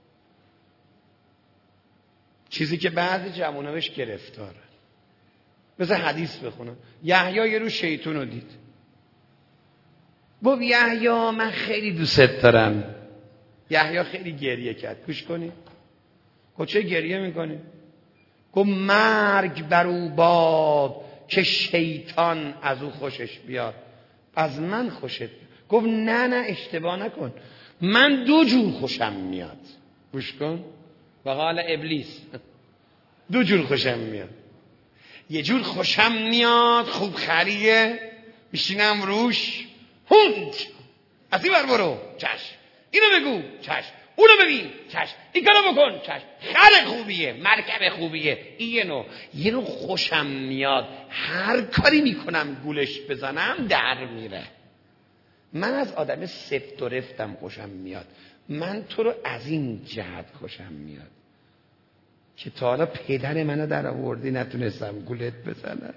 چیزی که بعد جوونا بهش گرفتاره. مثل حدیث بخونم، یحیی یه روز شیطون رو دید، گفت یحیی من خیلی دوست دارم. یحیی خیلی گریه کرد. گوش کنی. گفت چه گریه میکنی؟ گفت مرگ بر او باد که شیطان از او خوشش بیاد، از من خوشت بیاد. گفت نه نه اشتباه نکن، من دو جور خوشم میاد. گوش کن. و قال ابلیس دو جور خوشم میاد. یه جور خوشم میاد خوب خریه، میشینم روش، هوند از این بر برو، چشم، اینو بگو، چشم، اونو ببین چشم، این کارو بکن چشم، خر خوبیه، مرکب خوبیه، این یه نوع. یه نوع خوشم میاد هر کاری میکنم گولش بزنم در میره. من از آدم سفت و رفتم خوشم میاد. من تو رو از این جهت خوشم میاد که تا حالا پدر منو در آوردی نتونستم گولت بزنم.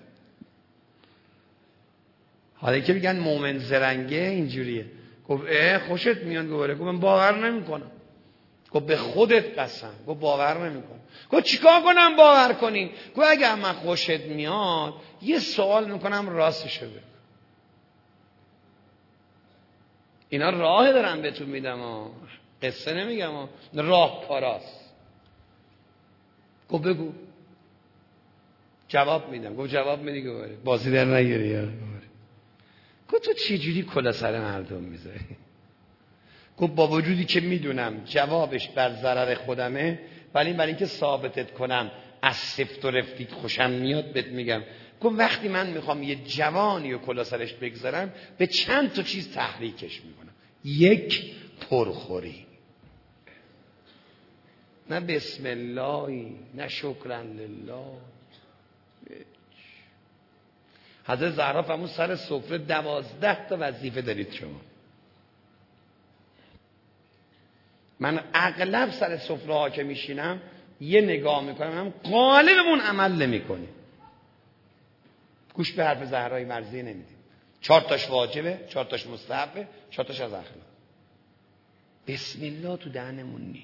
حالا که میگن مومن زرنگه اینجوریه. گفت اه خوشت میاد؟ گفت گفت من باور نمیکنم. گفت به خودت قسم. گفت باور نمیکنم. گفت چیکار کنم باور کنی؟ گفت اگه من خوشت میاد یه سوال میکنم راستشو بگو. اینا راه دارم بهتون میدم ها، قصه نمیگم ها، راه کاراست. گفت بگو. جواب میدم. گفت جواب میدی؟ گفت بازی در نگیری یا گفت تو چه جوری کلا سر مردم میذاری؟ گفت با وجودی که میدونم جوابش بر ضرر خودمه، ولی برای اینکه ثابتت کنم از سفت و رفتیت خوشم میاد بهت میگم. گفت وقتی من میخوام یه جوانی و کلا سرش بگذارم به چند تا چیز تحریکش میکنم. یک، پرخوری، نه بسم اللهی، نه شکرن لله. حضرت زهرا فرمود سر سفره دوازده تا وظیفه دارید شما. من اغلب سر سفره ها که میشینم یه نگاه میکنم، هم غالبمون عمل نمیکنیم. گوش به حرف زهرای مرضیه نمیدیم. چهار تاش واجبه، چهار تاش مستحبه، چهار تاش از اخلاق. بسم الله تو دهنمون نی.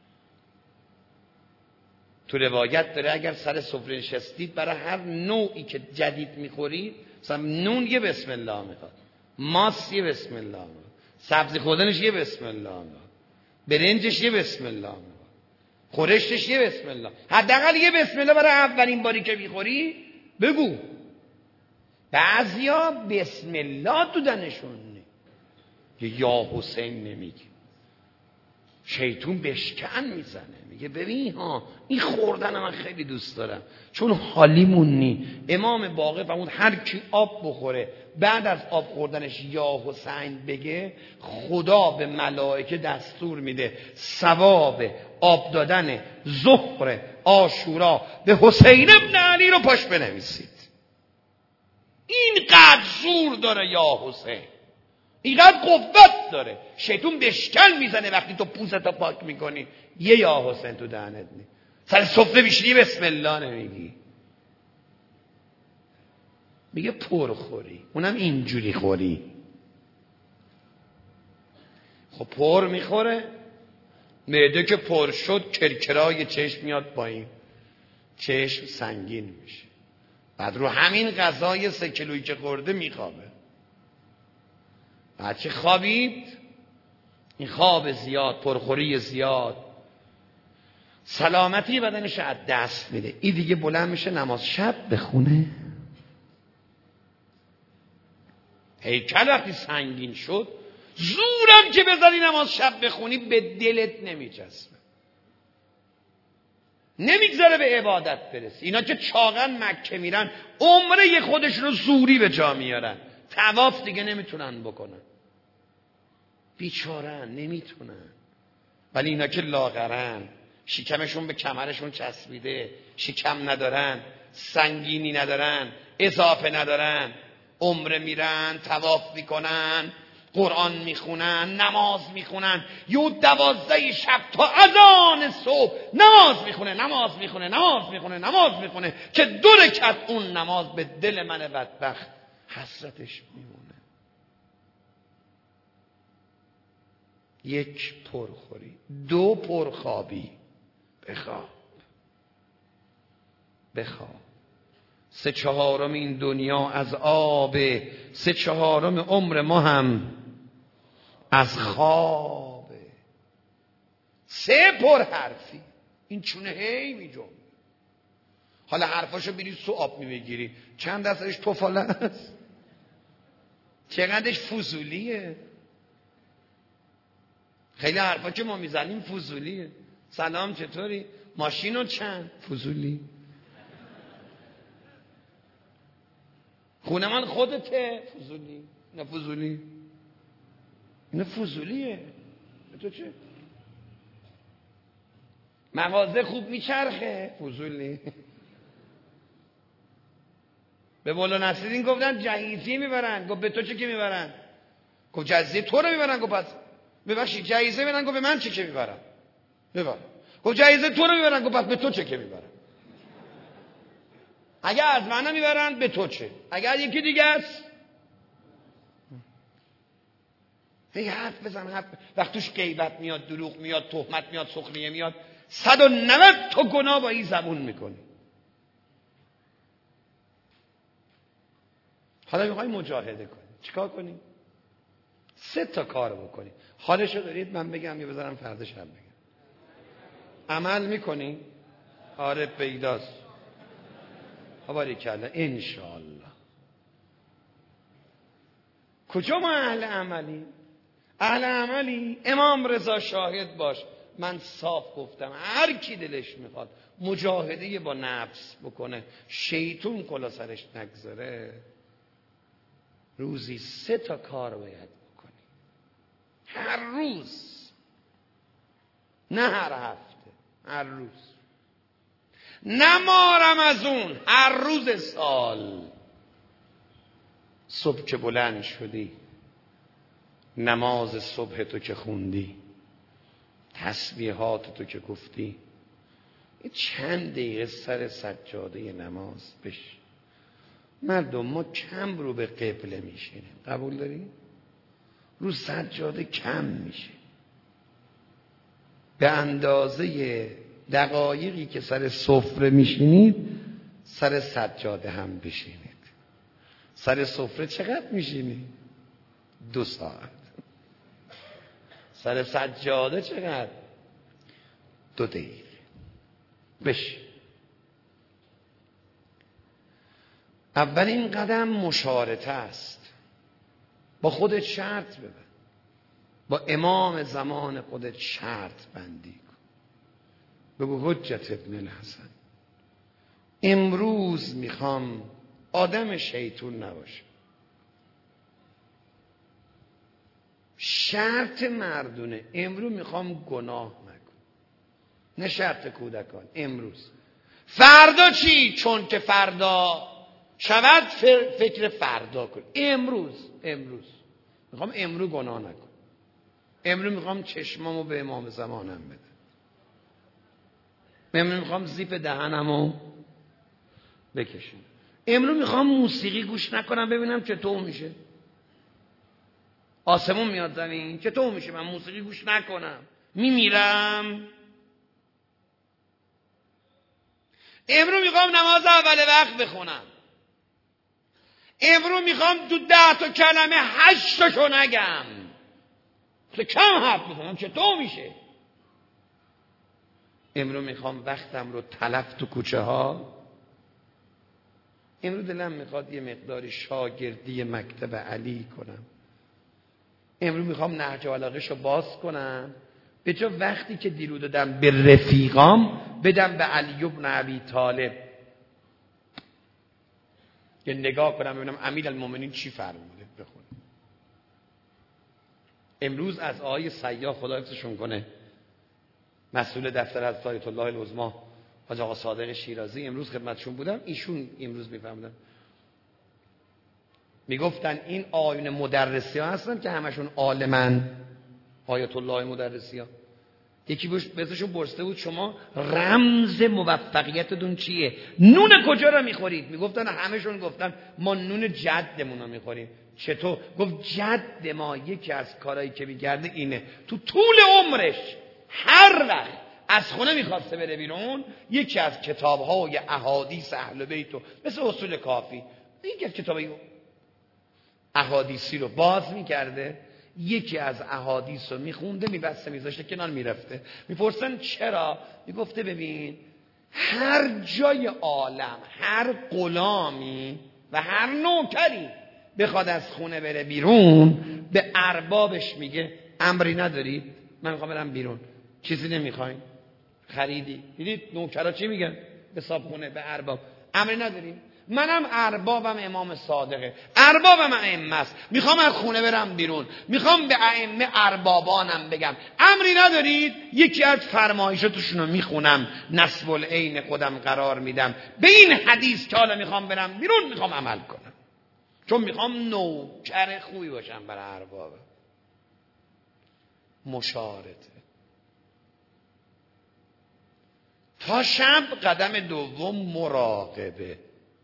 تو روایت داره اگر سر سفره نشستید برای هر نوعی که جدید میخورید، مثلا نون یه بسم الله میخواد، ماست یه بسم الله میخواد، سبزی خوردنش یه بسم الله میخواد، برنجش یه بسم الله میخواد، خورشتش یه بسم الله. حداقل یه بسم الله برای اولین باری که میخوری بگو. بعضیا بسم الله تو دهنشون نی، یا حسین نمیگه، شیطون بشکن میزنه، میگه ببین ها این خوردن من خیلی دوست دارم چون حالیمون نی. امام باقر فرمود هر کی آب بخوره بعد از آب خوردنش یا حسین بگه، خدا به ملائکه دستور میده ثواب آب دادن ظهر عاشورا به حسین ابن علی رو پاش بنویسید. اینقدر زور داره یا حسین، اینقدر قوت داره. شیطون بشکن میزنه وقتی تو پوستو پاک میکنی یه یا حسین تو دهنت نی. سر سفره میشینی بسم الله نمیگی. میگه پرخوری، اونم اینجوری خوری. خب پر میخوره، معده که پر شد کرکرای چشم میاد پایین، چشم سنگین میشه، بعد رو همین غذای سه کیلویی که خورده میخوابه. بچه خوابید، این خواب زیاد، پرخوری زیاد سلامتی بدنش از دست میده. این دیگه بلند میشه نماز شب بخونه. هیکل وقتی سنگین شد زورم که بذاری نماز شب بخونی به دلت نمیچسبه، نمیگذاره به عبادت برسی. اینا که چاقن مکه میرن عمره خودشون رو زوری به جا میارن، طواف دیگه نمیتونن بکنن، بیچارن نمیتونن. ولی اینا که لاغرن، شکمشون به کمرشون چسبیده، شکم ندارن، سنگینی ندارن، اضافه ندارن، عمره میرن، طواف میکنن، قرآن میخونن، نماز میخونن، یه دوازده شب تا اذان صبح نماز میخونه نماز میخونه نماز میخونه نماز میخونه که دو رکعت اون نماز به دل من بدبخت حسرتش میمونه. یک پرخوری، دو پرخوابی، بخواب بخواب. سه چهارم این دنیا از آب، سه چهارم عمر ما هم از خواب. سه پر حرفی، این چونه هی می جنبه. حالا حرفاشو بری سو آب میبگیری، چند درصدش توفاله است، چقدرش فضولیه. خیلی حرفا که ما میزنیم فضولیه. سلام چطوری؟ ماشینو چند؟ فضولی. خونه من خودته؟ فضولی. نه فضولی، نه فضولیه. تو چه؟ مغازه خوب میچرخه، فضول نی. به مولا نصیرالدین گفتن جهیزیه میبرن، گفت به تو چه که میبرن؟ گفت جهیزیه تو رو میبرن. گفت پس ببخشید جهیزیه میبرن. گفت به من چه که میبرن؟ ببر. گفت جهیزیه تو رو میبرن. گفت پس به تو چه که میبرن؟ اگه از من میبرن به تو چه؟ اگر یکی دیگه است هی حرف بزن. حرف وقت توش غیبت میاد، دروغ میاد، تهمت میاد، سخریه میاد، صد و نود تا گناه با این زبون میکنی. حالا میخوای مجاهده کنی، چیکار کنی؟ سه تا کار بکنی. حالشو دارید من بگم یا بذارم فردا شب بگم؟ عمل میکنی؟ آره پیداست. باریکلا انشاءالله. کجا ما اهل عملی؟ اهل عملی امام رضا شاهد باش. من صاف گفتم هر کی دلش میخواد مجاهده با نفس بکنه، شیطون کلا سرش نگذاره، روزی سه تا کار باید بکنی. هر روز، نه هر هفته، هر روز. نه ماه رمضان، هر روز سال. صبح که بلند شدی، نماز صبح تو که خوندی، تسبیحات تو که گفتی، چند دقیقه سر سجاده نماز بش. مردم ما کم رو به قبله میشینیم، قبول داری؟ رو سجاده کم میشه. به اندازه دقایقی که سر سفره میشینید سر سجاده هم بشینید. سر سفره چقدر میشینید؟ دو ساعت. سر سجاده چقدر؟ دو دقیقه. بش. اولین قدم مشارطه است. با خودت شرط ببند. با امام زمان خودت شرط بندی کن. بگو حجت ابن الحسن امروز میخوام آدم شیطون نباشم. شرط مردونه امروز میخوام گناه نکنم، نه شرط کودکان. امروز. فردا چی؟ چون که فردا شود فکر فردا کن. امروز امروز میخوام امروز گناه نکنم. امروز میخوام چشمامو به امام زمانم بدم. امروز میخوام زیپ دهنمو بکشم. امروز میخوام موسیقی گوش نکنم ببینم چطور میشه. آسمون میاد زمین چطور میشه من موسیقی گوش نکنم؟ میمیرم. امروز میخوام نماز اول وقت بخونم. امروز میخوام تو ده تا کلمه هشت تاشو نگم. تو کم حرف میکنم چطور میشه؟ امروز میخوام وقتم رو تلف تو کوچه ها. امروز دلم میخواد یه مقداری شاگردی مکتب علی کنم. امروز میخوام نهج بلاغه‌شو باز کنم، به جا وقتی که دیرو دادم به رفیقام بدم به علی بن ابی طالب که نگاه کنم ببینم امیرالمومنین چی فرموده بخونم. امروز از آقای سیاح خدا حفظشون کنه مسئول دفتر از آیت الله العظمی حاج آقا صادق شیرازی، امروز خدمتشون بودم، ایشون امروز میفهمدن میگفتن این آیون مدرسی ها هستن که همشون عالمن، آیت الله مدرسی ها. یکی بهشون پرسیده بود شما رمز موفقیتتون چیه؟ نون کجا رو میخورید؟ میگفتن همشون گفتن ما نون جدمون رو میخوریم. چطور؟ گفت جد ما یکی از کارهایی که میگرده اینه تو طول عمرش هر وقت از خونه میخواسته بره بیرون یکی از کتاب‌های احادیث اهل بیت مثل اصول کافی یکی از کتابای احادیثی رو باز میکرده، یکی از احادیث رو میخونده میبسته میذاشته کنار میرفته. میپرسن چرا؟ میگفته ببین هر جای عالم هر غلامی و هر نوکری بخواد از خونه بره بیرون به اربابش میگه امری ندارید من میخوام برم بیرون، چیزی نمیخواین؟ خریدی؟ دیدید نوکرا چی میگن؟ به صاحب خونه به ارباب امری نداریم. منم اربابم امام صادقه، اربابم ائمه است، میخوام از خونه برم بیرون، میخوام به ائمه اربابانم بگم امری ندارید؟ یکی از فرمایشاتشون رو میخونم، نصب العین خودم قرار میدم، به این حدیث که حالا میخوام برم بیرون میخوام عمل کنم، چون میخوام نوکر خوبی باشم برای اربابم. مشارطه تا شب. قدم دوم مراقبه.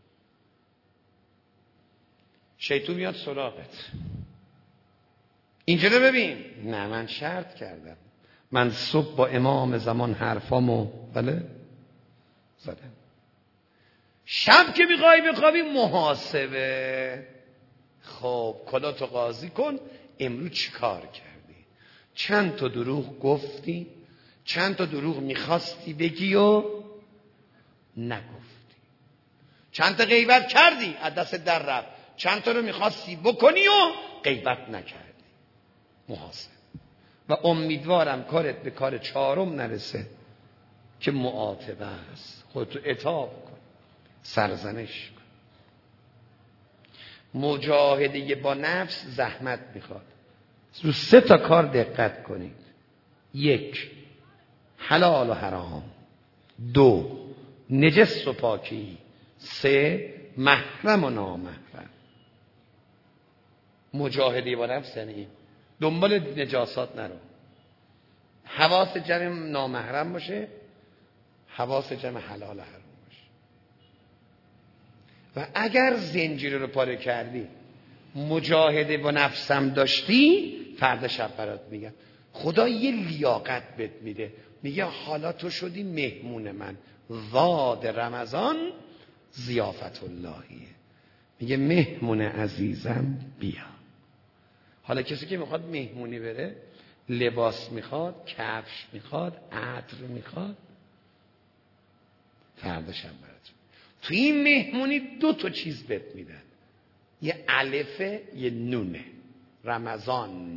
شیطون میاد سراغت، اینجا رو ببین، نه من شرط کردم، من صبح با امام زمان حرفامو بله زدم. شب که میخوای بخوابی محاسبه. خب کلاتو قاضی کن، امروز چی کار کردی؟ چند تا دروغ گفتی؟ چند تا دروغ میخواستی بگی و نگفتی؟ چند تا غیبت کردی از دست در رفت؟ چند تا رو میخواستی بکنی و غیبت نکردی؟ محاسب. و امیدوارم کارت به کار چهارم نرسه که معاتبه است. خودتو عتاب کن، سرزنش کن. مجاهده با نفس زحمت میخواد. رو سه تا کار دقت کنید. یک، حلال و حرام. دو، نجس و پاکی. سه، محرم و نامحرم. مجاهده با نفس یعنی دنبال نجاسات نرو، حواس جمع نامحرم باشه، حواس جمع حلال و حرام باشه. و اگر زنجیر رو پاره کردی، مجاهده با نفسم داشتی، فردا شب برات میگم خدا یه لیاقت بهت میده، میگه حالا تو شدی مهمون من، واد رمضان ضیافت اللهیه، میگه مهمون عزیزم بیا. حالا کسی که میخواد مهمونی بره، لباس میخواد، کفش میخواد، عطر میخواد، فردا شب برات. تو این مهمونی دو تا چیز بهت میدن، یه الفه یه نونه. رمضان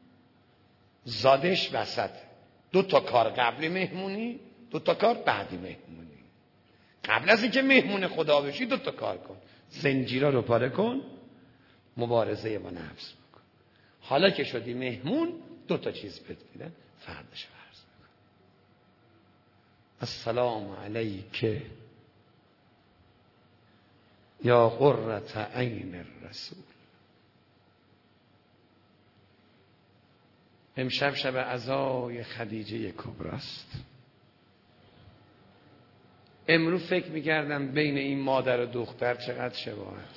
زادش وسط، دو تا کار قبل مهمونی، دو تا کار بعد مهمونی. قبل از اینکه مهمون خدا بشی دو تا کار کن، زنجیرا رو پاره کن، مبارزه با نفس بکن. حالا که شدی مهمون، دو تا چیز بهت میدن، فرداش فرض بکن. السلام علیک یا قرة عین الرسول. امشب شب عزای خدیجه کبراست. امروز فکر میکردم بین این مادر و دختر چقدر شباهت.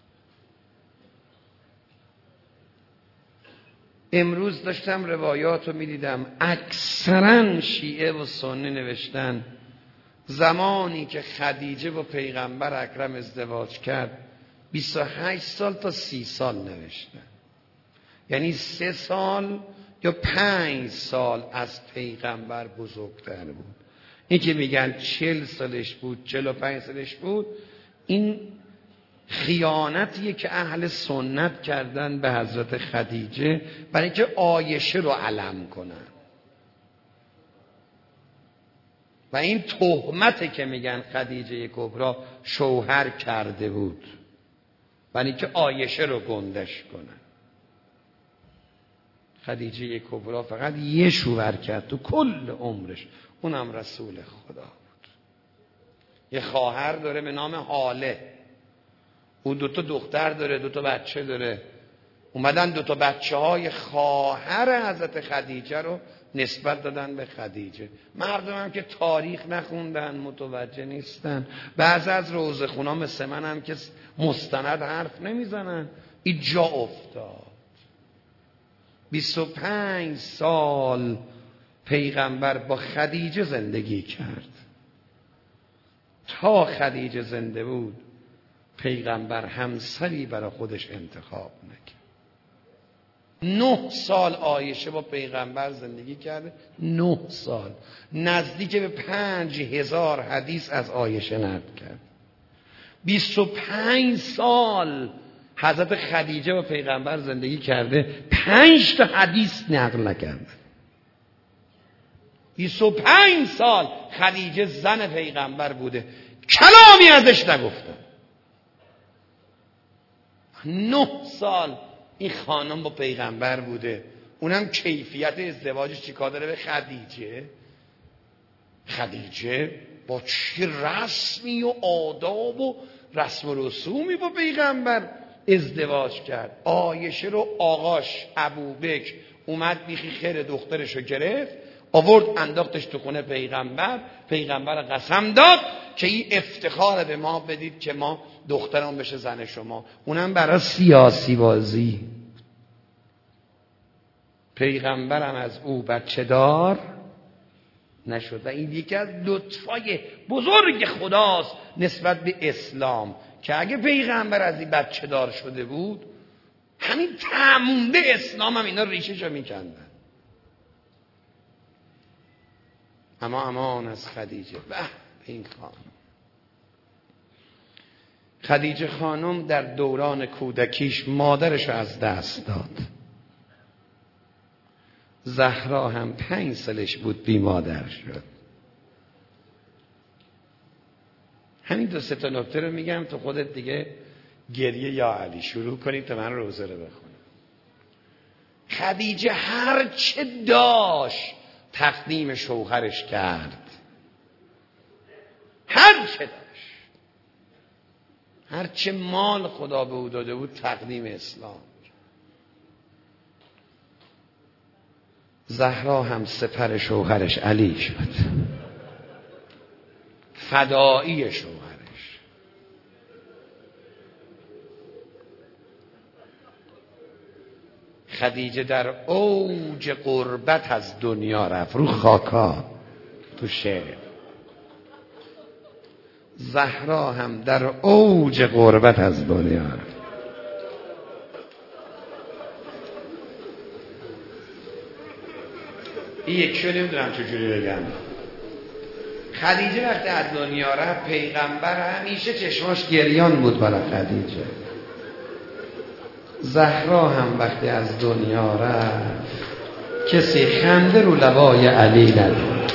امروز داشتم روایات رو میدیدم، اکثرا شیعه و سنی نوشتن زمانی که خدیجه با پیغمبر اکرم ازدواج کرد بیست و هشت سال تا سی سال نوشتن، یعنی سه سال یا پنج سال از پیغمبر بزرگتر بود. این که میگن چل سالش بود، چل و پنج سالش بود، این خیانتیه که اهل سنت کردن به حضرت خدیجه برای اینکه عایشه رو علم کنن. و این تهمته که میگن خدیجه کبرا شوهر کرده بود برای اینکه عایشه رو گندش کنن. خدیجه کبرا فقط یه شوهر کرد تو کل عمرش، اونم رسول خدا بود. یه خواهر داره به نام حاله، اون دوتا دختر داره، دوتا بچه داره. اومدن دوتا بچه های خواهر حضرت خدیجه رو نسبت دادن به خدیجه. مردم هم که تاریخ نخوندن متوجه نیستن. بعضی از روزه خونا مثل من هم که مستند حرف نمیزنن. این جا افتاد. بیست و پنج سال پیغمبر با خدیجه زندگی کرد. تا خدیجه زنده بود پیغمبر همسری برای خودش انتخاب نکرد. نه سال عایشه با پیغمبر زندگی کرده، نه سال، نزدیک به پنج هزار حدیث از عایشه نقل کرد. بیست و پنج سال حضرت خدیجه با پیغمبر زندگی کرده، پنج تا حدیث نقل نکرده. بیست و پنج سال خدیجه زن پیغمبر بوده، کلامی ازش نگفتن. نه سال این خانم با پیغمبر بوده، اونم کیفیت ازدواجش چیکار داره به خدیجه؟ خدیجه با چه رسمی و آداب و رسم و رسومی با پیغمبر ازدواج کرد. عایشه رو آقاش ابوبکر اومد بیخی خیر دخترشو گرفت، آورد انداختش تو خونه پیغمبر. پیغمبر قسم داد که این افتخار به ما بدید که ما دخترم بشه زن شما، اونم برای سیاسی بازی. پیغمبرم از او بچه دار نشد و این یکی از لطفای بزرگ خداست نسبت به اسلام که اگه پیغمبر از این بچه دار شده بود، همین تمونده اسلام هم اینا ریشه‌شو میکندن. اما امان از خدیجه. به این خانم، خدیجه خانم در دوران کودکیش مادرشو از دست داد. زهرا هم پنج سالش بود بی مادر شد. همین دو سه تا نکته رو میگم تو خودت دیگه گریه یا علی شروع کنید تا من روزه رو بخونم. خدیجه هر چه داشت تقدیم شوهرش کرد، هر چه داشت، هر چه مال خدا به او داده بود تقدیم اسلام. زهرا هم سپر شوهرش علی شد، فدایی شوهرش. خدیجه در اوج غربت از دنیا رفت، رو خاکا تو شعر. زهرا هم در اوج غربت از دنیا رفت. این یکشو نمیدونم چجوری بگم. خدیجه وقتی از دنیا رفت، پیغمبر همیشه چشماش گریان بود برای خدیجه. زهرا هم وقتی از دنیا رفت، کسی خنده رو لبای علی ندید.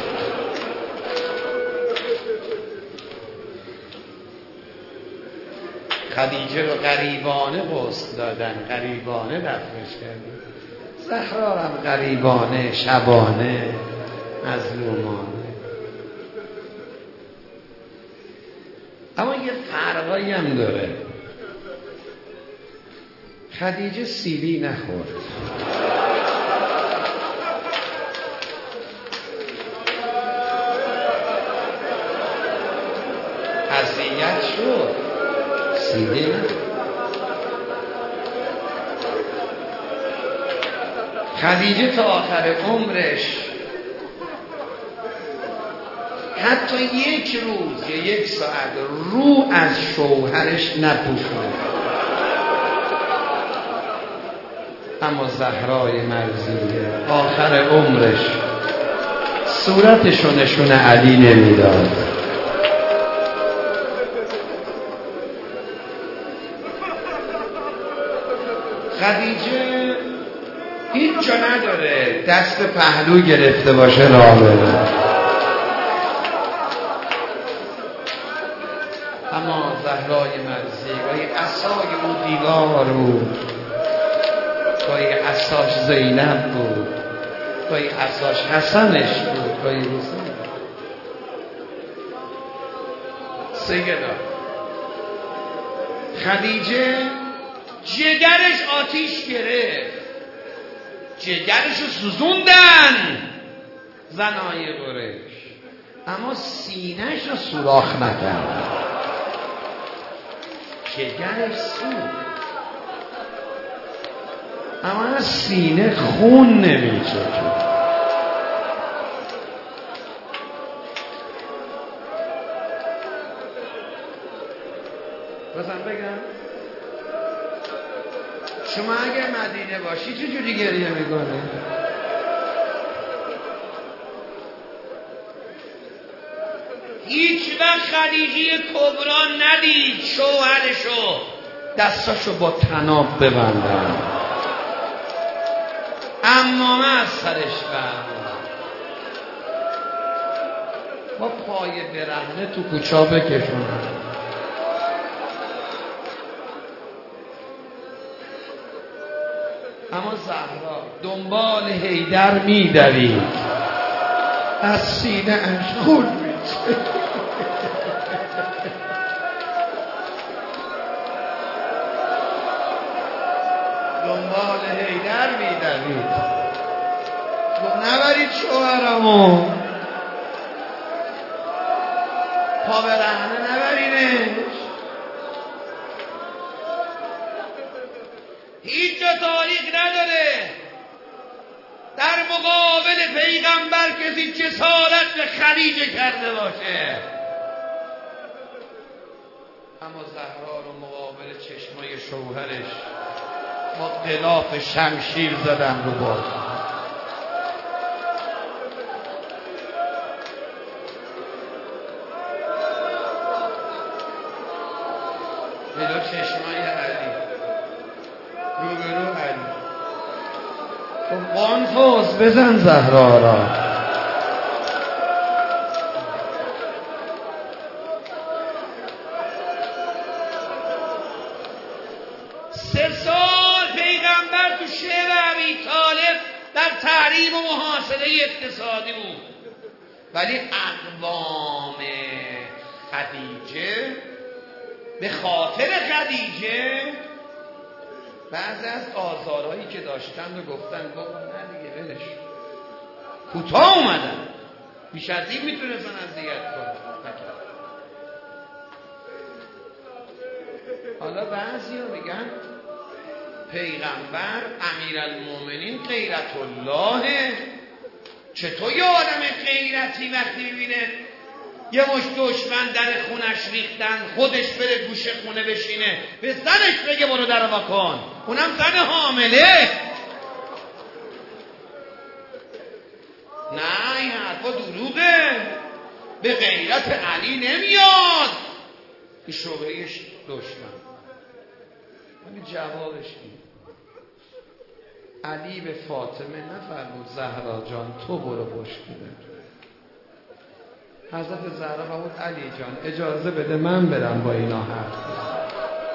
خدیجه رو غریبانه غسل دادن، غریبانه دفنش کردن. زهرا هم غریبانه، شبانه، مظلومانه. اما یه فرقایی هم داره. خدیجه سیلی نخورد، اذیت شد، سیلی نخورد. خدیجه تا آخر عمرش حتی یک روز یا یک ساعت رو از شوهرش نپوشوند. اما زهرای مرضیه آخر عمرش صورتشو نشون علی نمیداد. خدیجه هیچ جا نداره دست پهلو گرفته باشه راه بره. اما زهرای مرضی گاهی عصای او دیوار بود، گاهی عصاش زینب بود، گاهی عصاش حسنش بود، گاهی حسین. سیگدا خدیجه جگرش آتیش گرفت، جگرشو سوزوندن زنای قریش، اما سینه‌ش رو سوراخ نکردن. جگرش سوخت اما از سینه خون نمیچکه. بازم بگم شما اگر مدینه باشی چجوری گریه میکنه؟ هیچ وقت خدیجه کبرا ندید شوهرشو دستاشو با طناب ببندن، اما از سرش بردن با پای برهنه تو کوچا بکشونن. اما زهرا دنبال حیدر می‌دوید، از سینه اش خون می‌چکید. دنبال حیدر می‌دوید، گفت نبرید شوهرمو، پا به رهنه نبرینش. هیچ جا تاریخ نداره در مقابل پیغمبر کسی جسارت به خدیجه کرده باشه، اما زهرا رو مقابل چشمای شوهرش با غلاف شمشیر زدن رو باد. جلو چشمای علی، روبرو علی، خب قانفوز بزن زهرا را. سه سال پیغمبر تو شعر ابی طالب در تحریم و محاصره اقتصادی بود، ولی اقوام خدیجه به خاطر خدیجه بعضی از آزارهایی که داشتن رو گفتن بابا نه دیگه ولش، کوتاه اومدن، بیش از این میتونستن اذیت کنن. حالا بعضیا میگن پیغمبر امیرالمومنین غیرت الله. چطور یه آدم غیرتی وقتی میبینه یه مش دشمن در خونش ریختن خودش بره گوشه خونه بشینه به زنش بگه برو در وا کن، اونم زن حامله؟ نه این حرفا دروغه، به غیرت علی نمیاد این شبههش دشمن. ولی جوابش این، علی به فاطمه نفرمود زهرا جان تو برو پشت بده. حضرت زهرا فرمود علی جان اجازه بده من برم با اینا حرف بزنم.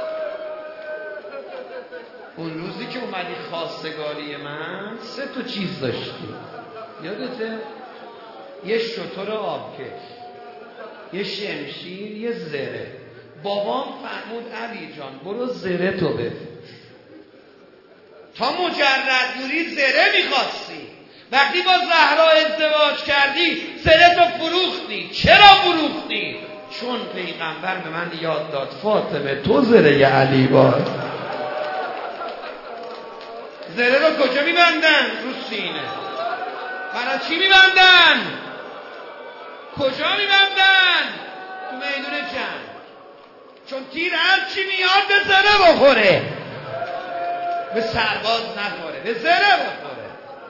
اون روزی که اومدی خواستگاری من سه تا چیز داشتی، یادته؟ یه شتر آبکش، یه شمشیر، یه زره. بابام فرمود علی جان برو زره تو بفروش. تا مجرد بودی زره میخواستی، وقتی با زهرا ازدواج کردی زره تو فروختی. چرا فروختی؟ چون پیغمبر به من یاد داد فاطمه تو زره علی باش. زره رو کجا میبندن؟ رو سینه. برای چی میبندن؟ کجا میبندن؟ تو میدون جنگ. چون تیر هر چی میاد به زره بخوره، به سرباز نخوره، به زره بخوره.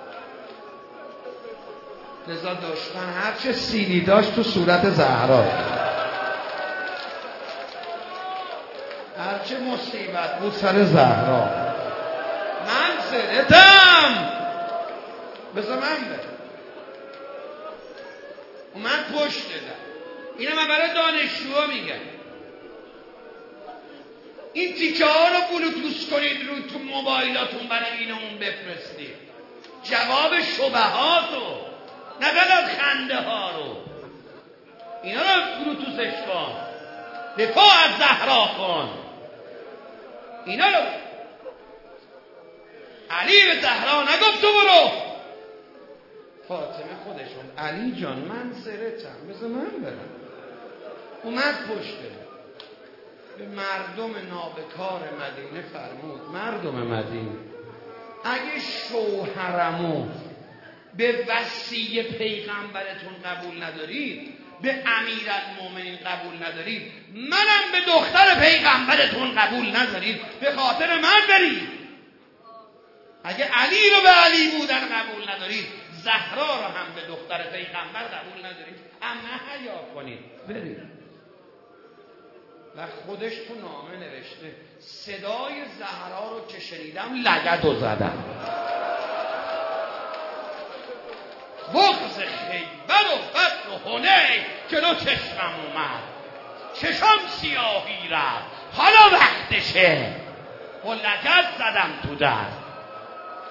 لذا دشمن هر چه سیلی داشت تو صورت زهرا، هر چه مصیبت بود سر زهرا. من زره‌تم، بذار من برم. اومد پشت دادم. اینو من برای دانشجوها میگم، این تیکه ها رو بلوتوث کنید رو تو موبایلاتون برای این اون بفرستید. جواب شبهاتو، نه فقط خنده ها رو، اینا رو بلوتوثش کن، دفاع از زهرا کن. اینا رو علی به زهرا نگفت تو برو. فاطمه خودشون علی جان من زره‌تم بذار من برم. اومد پشت به مردم نابکار مدینه فرمود مردم مدینه اگه شوهرمو به وصی پیغمبرتون قبول ندارید، به امیرالمومنین قبول ندارید، منم به دختر پیغمبرتون قبول ندارید، به خاطر من برید. اگه علی رو به علی بودن قبول ندارید، زهرا رو هم به دختر پیغمبر قبول ندارید، اما حیا کنید برید. و خودش تو نامه نوشته صدای زهرا رو که شنیدم لگدو زدم. بغض خیبر و بدر و حنین جلو چشمم اومد، چشم سیاهی رفت، حالا وقتشه. و لگد زدم تو در.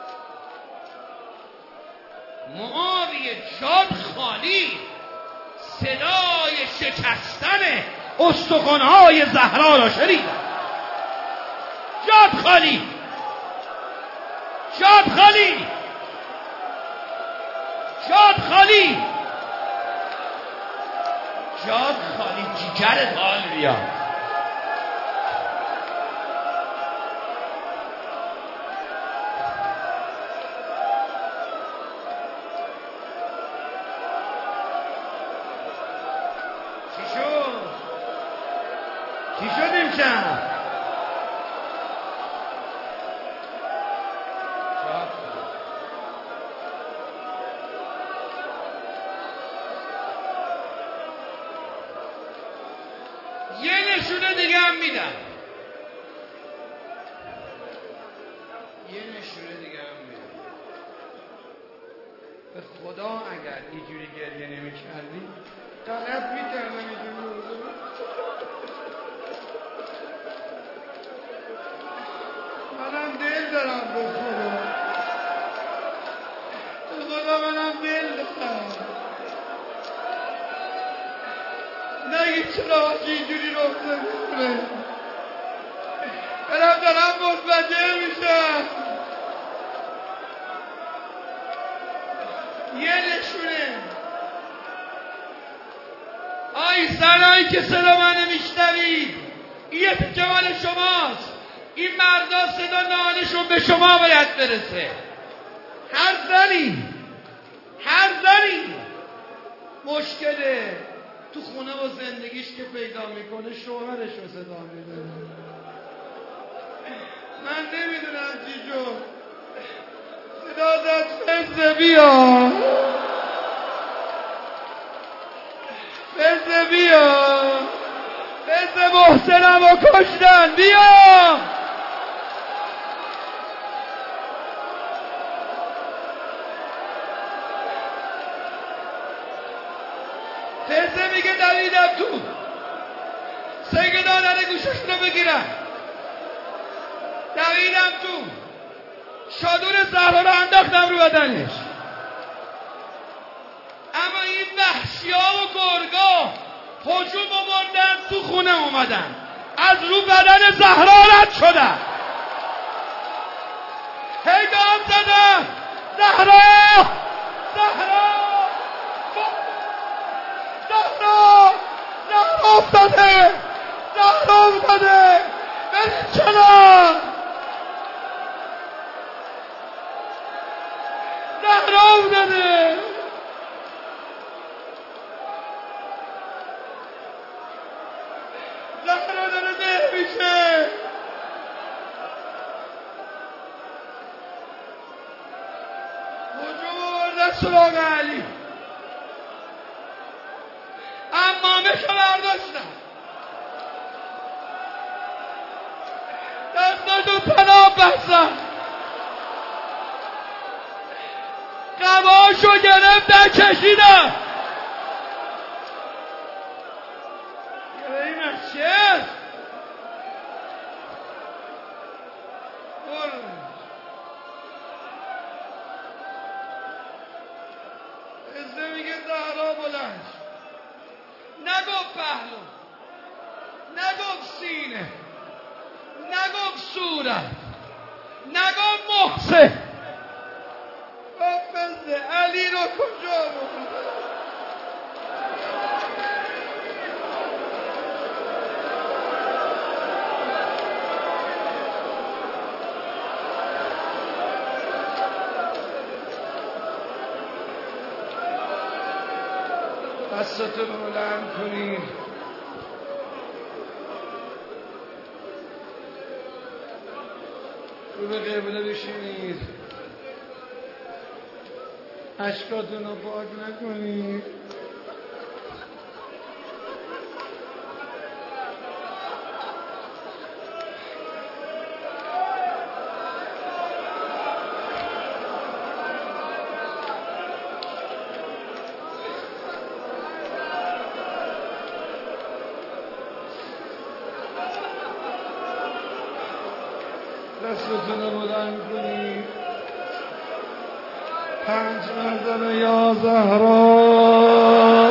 معاویه جاد خالی، صدای شکستن استخوان‌های زهرا را شنیدم. جاد خالی، جاد خالی، جاد خالی، جاد خالی، جیگر حال بیا. چی شد؟ چی شد امشب؟ یه نشونه دیگه هم میدم، یه نشونه دیگه هم میدم. به خدا اگر اینجوری گریه نمی کردی غلط میکردم اینجوری روزو. منم دل دارم به خدا، به خدا منم دل دارم. نگید چرا که اینجوری رفته میکنه. منم دارم متوجه میشم. یه نشونه. آی زنایی که صدا منو میشنوید، این تکه مال شماست. این مردا صدا نالشون به شما باید برسه. هر زنی، هر زنی مشکله تو خونه و زندگیش که پیدا میکنه شوهرش رو صدا میده. من نمیدونم چی شد، صدا داد فزه بیا، فزه بیا، فزه محسنم و کشتن بیا. فزه میگه دویدم تو سنگ دادن گوشش رو بگیرم، دویدم تو شادور زهرا رو انداختم رو بدنش. اما این وحشیا و گرگا هجوم آوردن تو خونه اومدن، از رو بدن زهرا رد شدن، هی دام زدن زهرا زهرا زهرا زهرا افتاده، زهرا افتاده، برید چرا زهرا افتاده. زهرا داره ده میشه. هجوم آوردن سراغ علی، امامشو برداشتن، دستاشو تناب بستن، قباشو گرفتن کشیدن. این از چیه؟ ازده میگه زهرا بلند، نگفت پهلو، نگفت سینه، نگفت صورت، نگفت محسن، گفت علی رو کجا بود؟ دستتون رو بلند کنید. رو به قبله بشینید. اشکاتون رو پاک نکنید. دستتون رو بلند کنید. پنج مرتبه یا زهرا